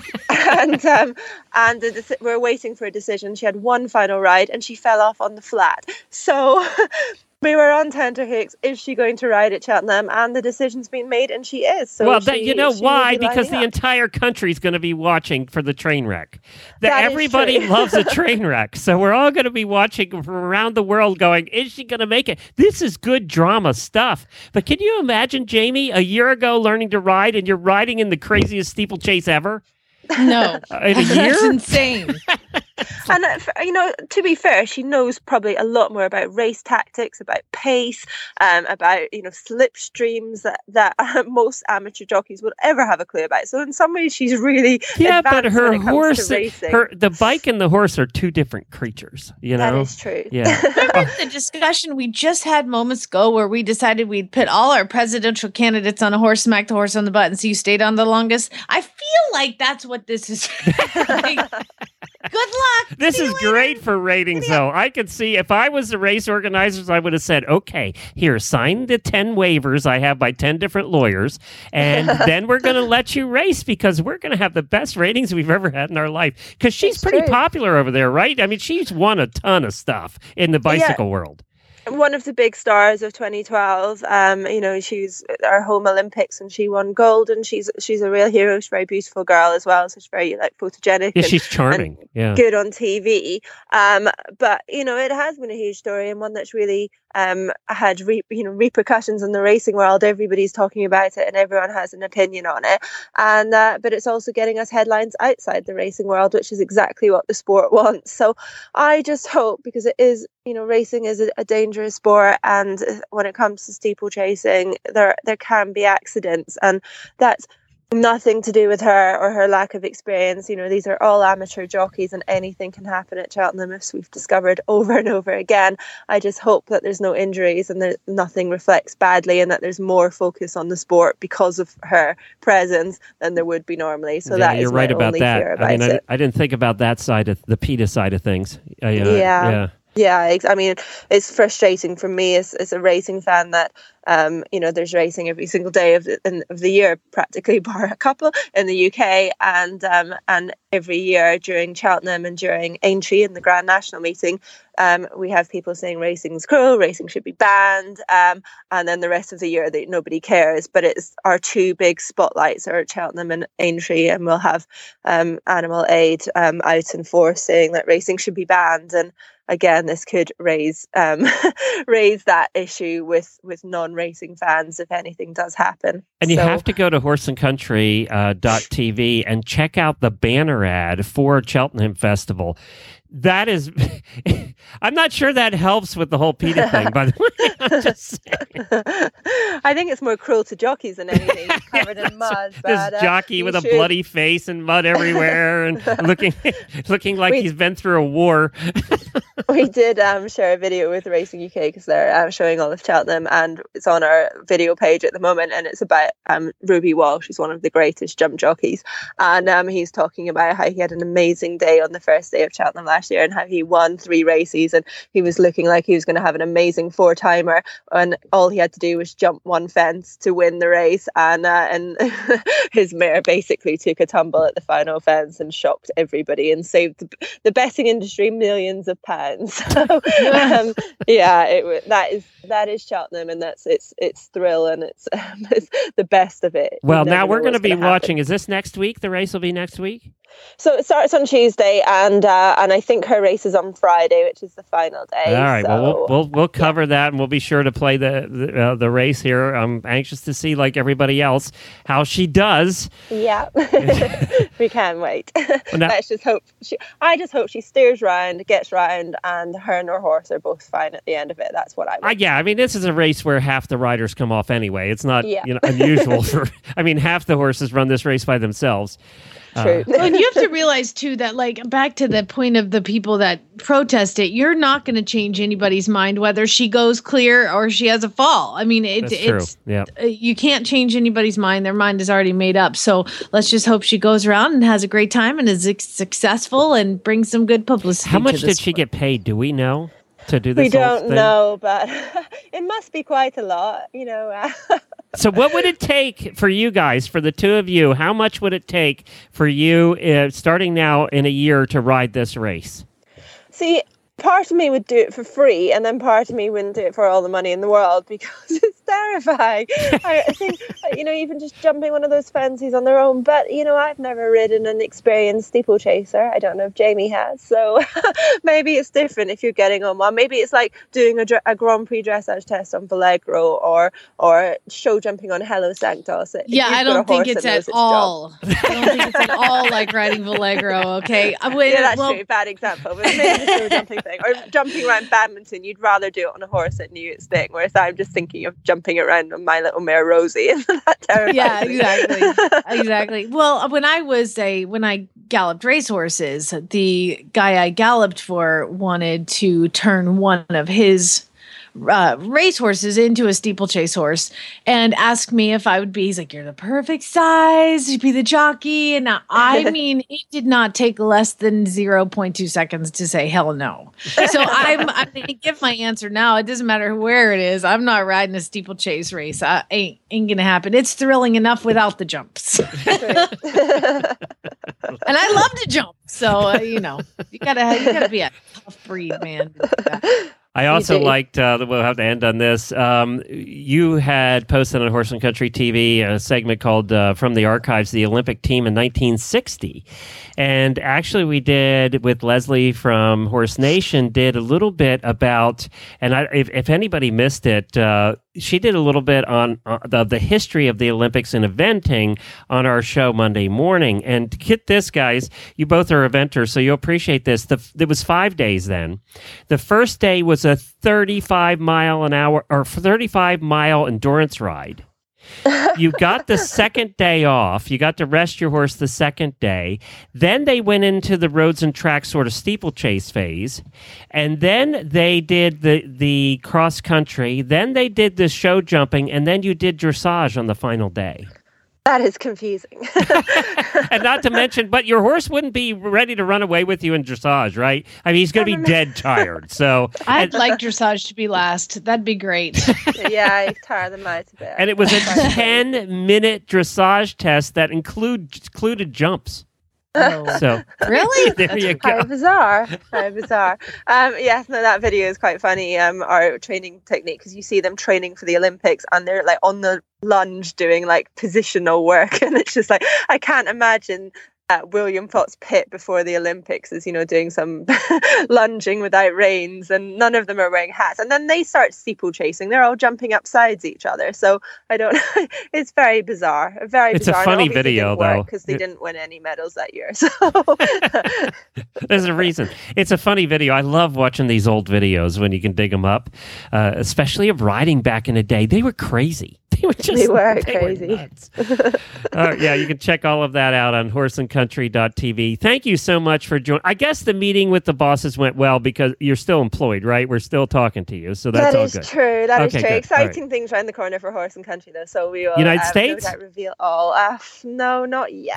and um, and the, deci- we're waiting for a decision. She had one final ride, and she fell off on the flat. So we were on tenterhooks. Is she going to ride at Cheltenham? And the decision's been made, and she is. So well, she, that, you know she why? will be Because the lining up. entire country's going to be watching for the train wreck. That, That is everybody true. loves a train wreck. So we're all going to be watching from around the world going, is she going to make it? This is good drama stuff. But can you imagine, Jamie, a year ago learning to ride, and you're riding in the craziest steeplechase ever? No. Uh, in a year? That's insane. And, uh, f- you know, to be fair, she knows probably a lot more about race tactics, about pace, um, about, you know, slipstreams that, that uh, most amateur jockeys would ever have a clue about. So in some ways, she's really Yeah, but advanced her when it comes horse, to racing. her the bike and the horse are two different creatures. You know, That is true. Yeah. Remember the discussion we just had moments ago where we decided we'd put all our presidential candidates on a horse, smack the horse on the butt, and see who stayed on the longest? I feel like that's what this is. Like, good luck. This See is you later. great for ratings, though. I could see if I was the race organizers, I would have said, okay, here, sign the ten waivers I have by ten different lawyers, and then we're going to let you race because we're going to have the best ratings we've ever had in our life. Because she's It's pretty true. popular over there, right? I mean, she's won a ton of stuff in the bicycle world. One of the big stars of twenty twelve. Um, you know, she's at our home Olympics and she won gold, and she's she's a real hero. She's a very beautiful girl as well, so she's very like photogenic. Yeah, and, she's charming. and Yeah. good on T V. Um, but you know, it has been a huge story, and one that's really um had re- you know repercussions in the racing world. Everybody's talking about it, and everyone has an opinion on it. And uh, but it's also getting us headlines outside the racing world, which is exactly what the sport wants. So I just hope, because it is, you know, racing is a, a dangerous sport, and when it comes to steeplechasing, there there can be accidents, and that's nothing to do with her or her lack of experience. You know, these are all amateur jockeys, and anything can happen at Cheltenham, as we've discovered over and over again. I just hope that there's no injuries and that nothing reflects badly, and that there's more focus on the sport because of her presence than there would be normally. So Yeah, that is you're right my about only that. fear about I mean, I, it. I didn't think about that side of the PETA side of things. Uh, yeah. Yeah. yeah. Yeah, ex- I mean, it's frustrating for me as, as a racing fan that, um, you know, there's racing every single day of the, in, of the year, practically, bar a couple in the U K. And um, and every year during Cheltenham and during Aintree in the Grand National meeting, um, we have people saying racing's cruel, racing should be banned. Um, and then the rest of the year, they, nobody cares. But it's our two big spotlights are at Cheltenham and Aintree, and we'll have um, Animal Aid um, out in force saying that racing should be banned. And again, this could raise um, raise that issue with, with non-racing fans if anything does happen. And you So- have to go to horse and country dot t v and check out the banner ad for Cheltenham Festival. That is, I'm not sure that helps with the whole PETA thing, by the way. I'm just saying. I think it's more cruel to jockeys than anything. He's covered in mud. This But, uh, jockey you with a should- bloody face and mud everywhere and looking looking like We- he's been through a war. We did um, share a video with Racing U K because they're um, showing all of Cheltenham, and it's on our video page at the moment, and it's about um, Ruby Walsh, who's one of the greatest jump jockeys, and um, he's talking about how he had an amazing day on the first day of Cheltenham last year and how he won three races, and he was looking like he was going to have an amazing four-timer, and all he had to do was jump one fence to win the race, and uh, and his mare basically took a tumble at the final fence and shocked everybody and saved the, the betting industry millions of pounds. So um, yeah, it wa- that is that is Cheltenham, and that's it's it's thrill, and it's, um, it's the best of it. You Well, never now know we're going to what's be gonna happen. watching. Is this next week? The race will be next week? So it starts on Tuesday, and uh, and I think her race is on Friday, which is the final day. All right. So, Well, we'll we'll, we'll cover yeah. that, and we'll be sure to play the the, uh, the race here. I'm anxious to see, like everybody else, how she does. Yeah, we can't wait. Well, now, Let's just hope. She, I just hope she steers round, gets round, and her and her horse are both fine at the end of it. That's what I. Uh, yeah, I mean, this is a race where half the riders come off anyway. It's not yeah. you know unusual for. I mean, half the horses run this race by themselves. True. Uh, well, and you have to realize too that, like, back to the point of the people that protest it, you're not going to change anybody's mind whether she goes clear or she has a fall. I mean, it, That's it's true. Yeah. uh, you can't change anybody's mind; their mind is already made up. So let's just hope she goes around and has a great time and is ex- successful and brings some good publicity. How much to did sport. she get paid? Do we know to do this? We whole don't thing? know, but it must be quite a lot, you know. Uh, So what would it take for you guys, for the two of you, how much would it take for you, uh, starting now in a year, to ride this race? See, part of me would do it for free, and then part of me wouldn't do it for all the money in the world because it's terrifying. I think, you know, even just jumping one of those fences on their own. But, you know, I've never ridden an experienced steeplechaser. I don't know if Jamie has. So maybe it's different if you're getting on one. Maybe it's like doing a, a Grand Prix dressage test on Vallegro or or show jumping on Hello Sanctos. Yeah, I don't think it's at all. I don't think it's at all like riding Vallegro. Okay, I would, yeah, that's well, true. Bad example, but maybe the show jumping thing or jumping around badminton. You'd rather do it on a horse that knew its thing, whereas I'm just thinking of jumping around on my little mare Rosie. That terrifies yeah, me. exactly, exactly. Well, when I was a when I galloped racehorses, the guy I galloped for wanted to turn one of his uh, racehorses into a steeplechase horse and asked me if I would be. He's like, "You're the perfect size to be the jockey." And I mean, it did not take less than zero point two seconds to say hell no. So I'm I'm going to give my answer now. It doesn't matter where it is. I'm not riding a steeplechase race. I ain't ain't going to happen. It's thrilling enough without the jumps. And I love to jump, so uh, you know, you gotta you gotta be a tough breed, man. I also liked, uh, we'll have to end on this. Um, you had posted on Horse and Country T V a segment called uh, From the Archives, the Olympic Team in nineteen sixty. And actually we did, with Leslie from Horse Nation, did a little bit about, and I, if, if anybody missed it, uh, she did a little bit on uh, the, the history of the Olympics and eventing on our show Monday morning. And get this, guys, you both are eventers, so you'll appreciate this. The, it was five days then. The first day was a thirty-five mile an hour or thirty-five mile endurance ride. You got the second day off. You got to rest your horse the second day. Then they went into the roads and tracks sort of steeplechase phase. And then they did the, the cross country. Then they did the show jumping. And then you did dressage on the final day. That is confusing. And not to mention, but your horse wouldn't be ready to run away with you in dressage, right? I mean, he's going to be dead tired. So I'd like dressage to be last. That'd be great. Yeah, I tire them out a bit. And it was a ten-minute dressage test that include, included jumps. Oh. So really, there you go. How bizarre! How bizarre! Um, yes, no, that video is quite funny. Um, our training technique, because you see them training for the Olympics, and they're like on the lunge doing like positional work, and it's just like I can't imagine uh, William Fox Pitt before the Olympics is, you know, doing some lunging without reins, and none of them are wearing hats. And then they start steeplechasing; they're all jumping up sides each other. So I don't. It's very bizarre. Very. It's bizarre. a funny video, though, because they it, didn't win any medals that year. So there's a reason. It's a funny video. I love watching these old videos when you can dig them up, uh, especially of riding back in the day. They were crazy. They were just they were they crazy. Were nuts. uh, yeah, you can check all of that out on horse and country dot t v. Thank you so much for joining. I guess the meeting with the bosses went well because you're still employed, right? We're still talking to you, so that's that all is good. true. That okay, is true. Good. Exciting right. things around the corner for horse and country, though. So we will. United uh, States? No doubt reveal all. Uh, no, not yet.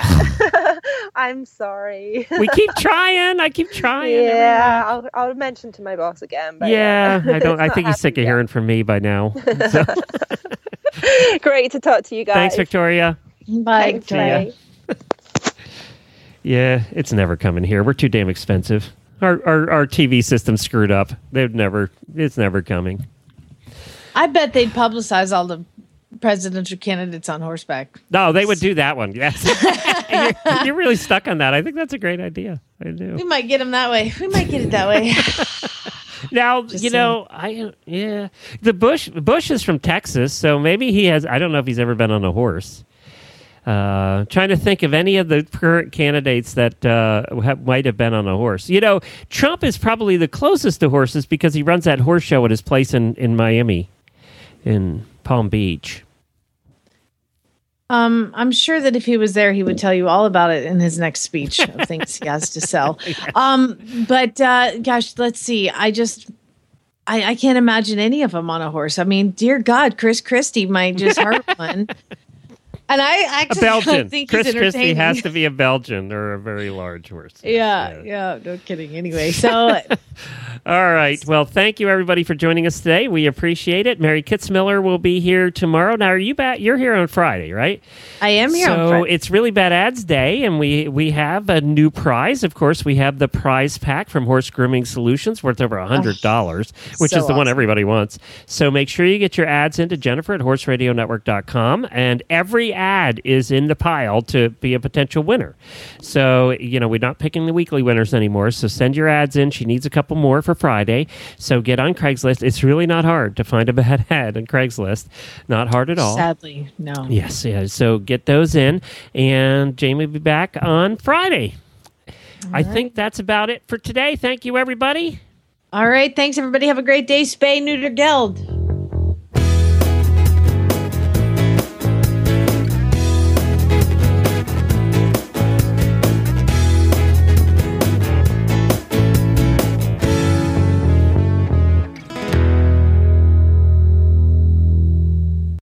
I'm sorry. We keep trying. I keep trying. Yeah, I'll, I'll mention to my boss again. But yeah, yeah. I don't. I think he's sick of yet. hearing from me by now. So. Great to talk to you guys. Thanks, Victoria. Bye. Thanks, Ray. Yeah, it's never coming here. We're too damn expensive. Our our, our T V system's screwed up. They've never. It's never coming. I bet they'd publicize all the presidential candidates on horseback. No, they would do that one. Yes. you're, you're really stuck on that. I think that's a great idea. I do. We might get them that way. We might get it that way. Now, Just you know, I yeah, the Bush Bush is from Texas, so maybe he has. I don't know if he's ever been on a horse. Uh, trying to think of any of the current candidates that uh, have, might have been on a horse. You know, Trump is probably the closest to horses because he runs that horse show at his place in, in Miami, in Palm Beach. Um, I'm sure that if he was there, he would tell you all about it in his next speech of things he has to sell. Um, but uh, gosh, let's see. I just, I, I can't imagine any of them on a horse. I mean, dear God, Chris Christie might just hurt one. And I actually a Belgian. think Chris he's Christie entertaining. has to be a Belgian or a very large horse. Yeah, yeah, no kidding. Anyway, so all right. Well, thank you everybody for joining us today. We appreciate it. Mary Kitzmiller will be here tomorrow. Now, are you back? You're here on Friday, right? I am here so on Friday. It's Really Bad Ads Day, and we we have a new prize. Of course, we have the prize pack from Horse Grooming Solutions worth over one hundred dollars, oh, which so is the one awesome. everybody wants. So make sure you get your ads into Jennifer at horse radio network dot com, and every ad is in the pile to be a potential winner. So, you know, we're not picking the weekly winners anymore. So send your ads in. She needs a couple more for Friday. So get on Craigslist. It's really not hard to find a bad ad on Craigslist. Not hard at all. Sadly, no. Yes, yeah. So get those in. And Jamie will be back on Friday. All I right. think that's about it for today. Thank you, everybody. All right. Thanks, everybody. Have a great day. Spay, neuter, geld.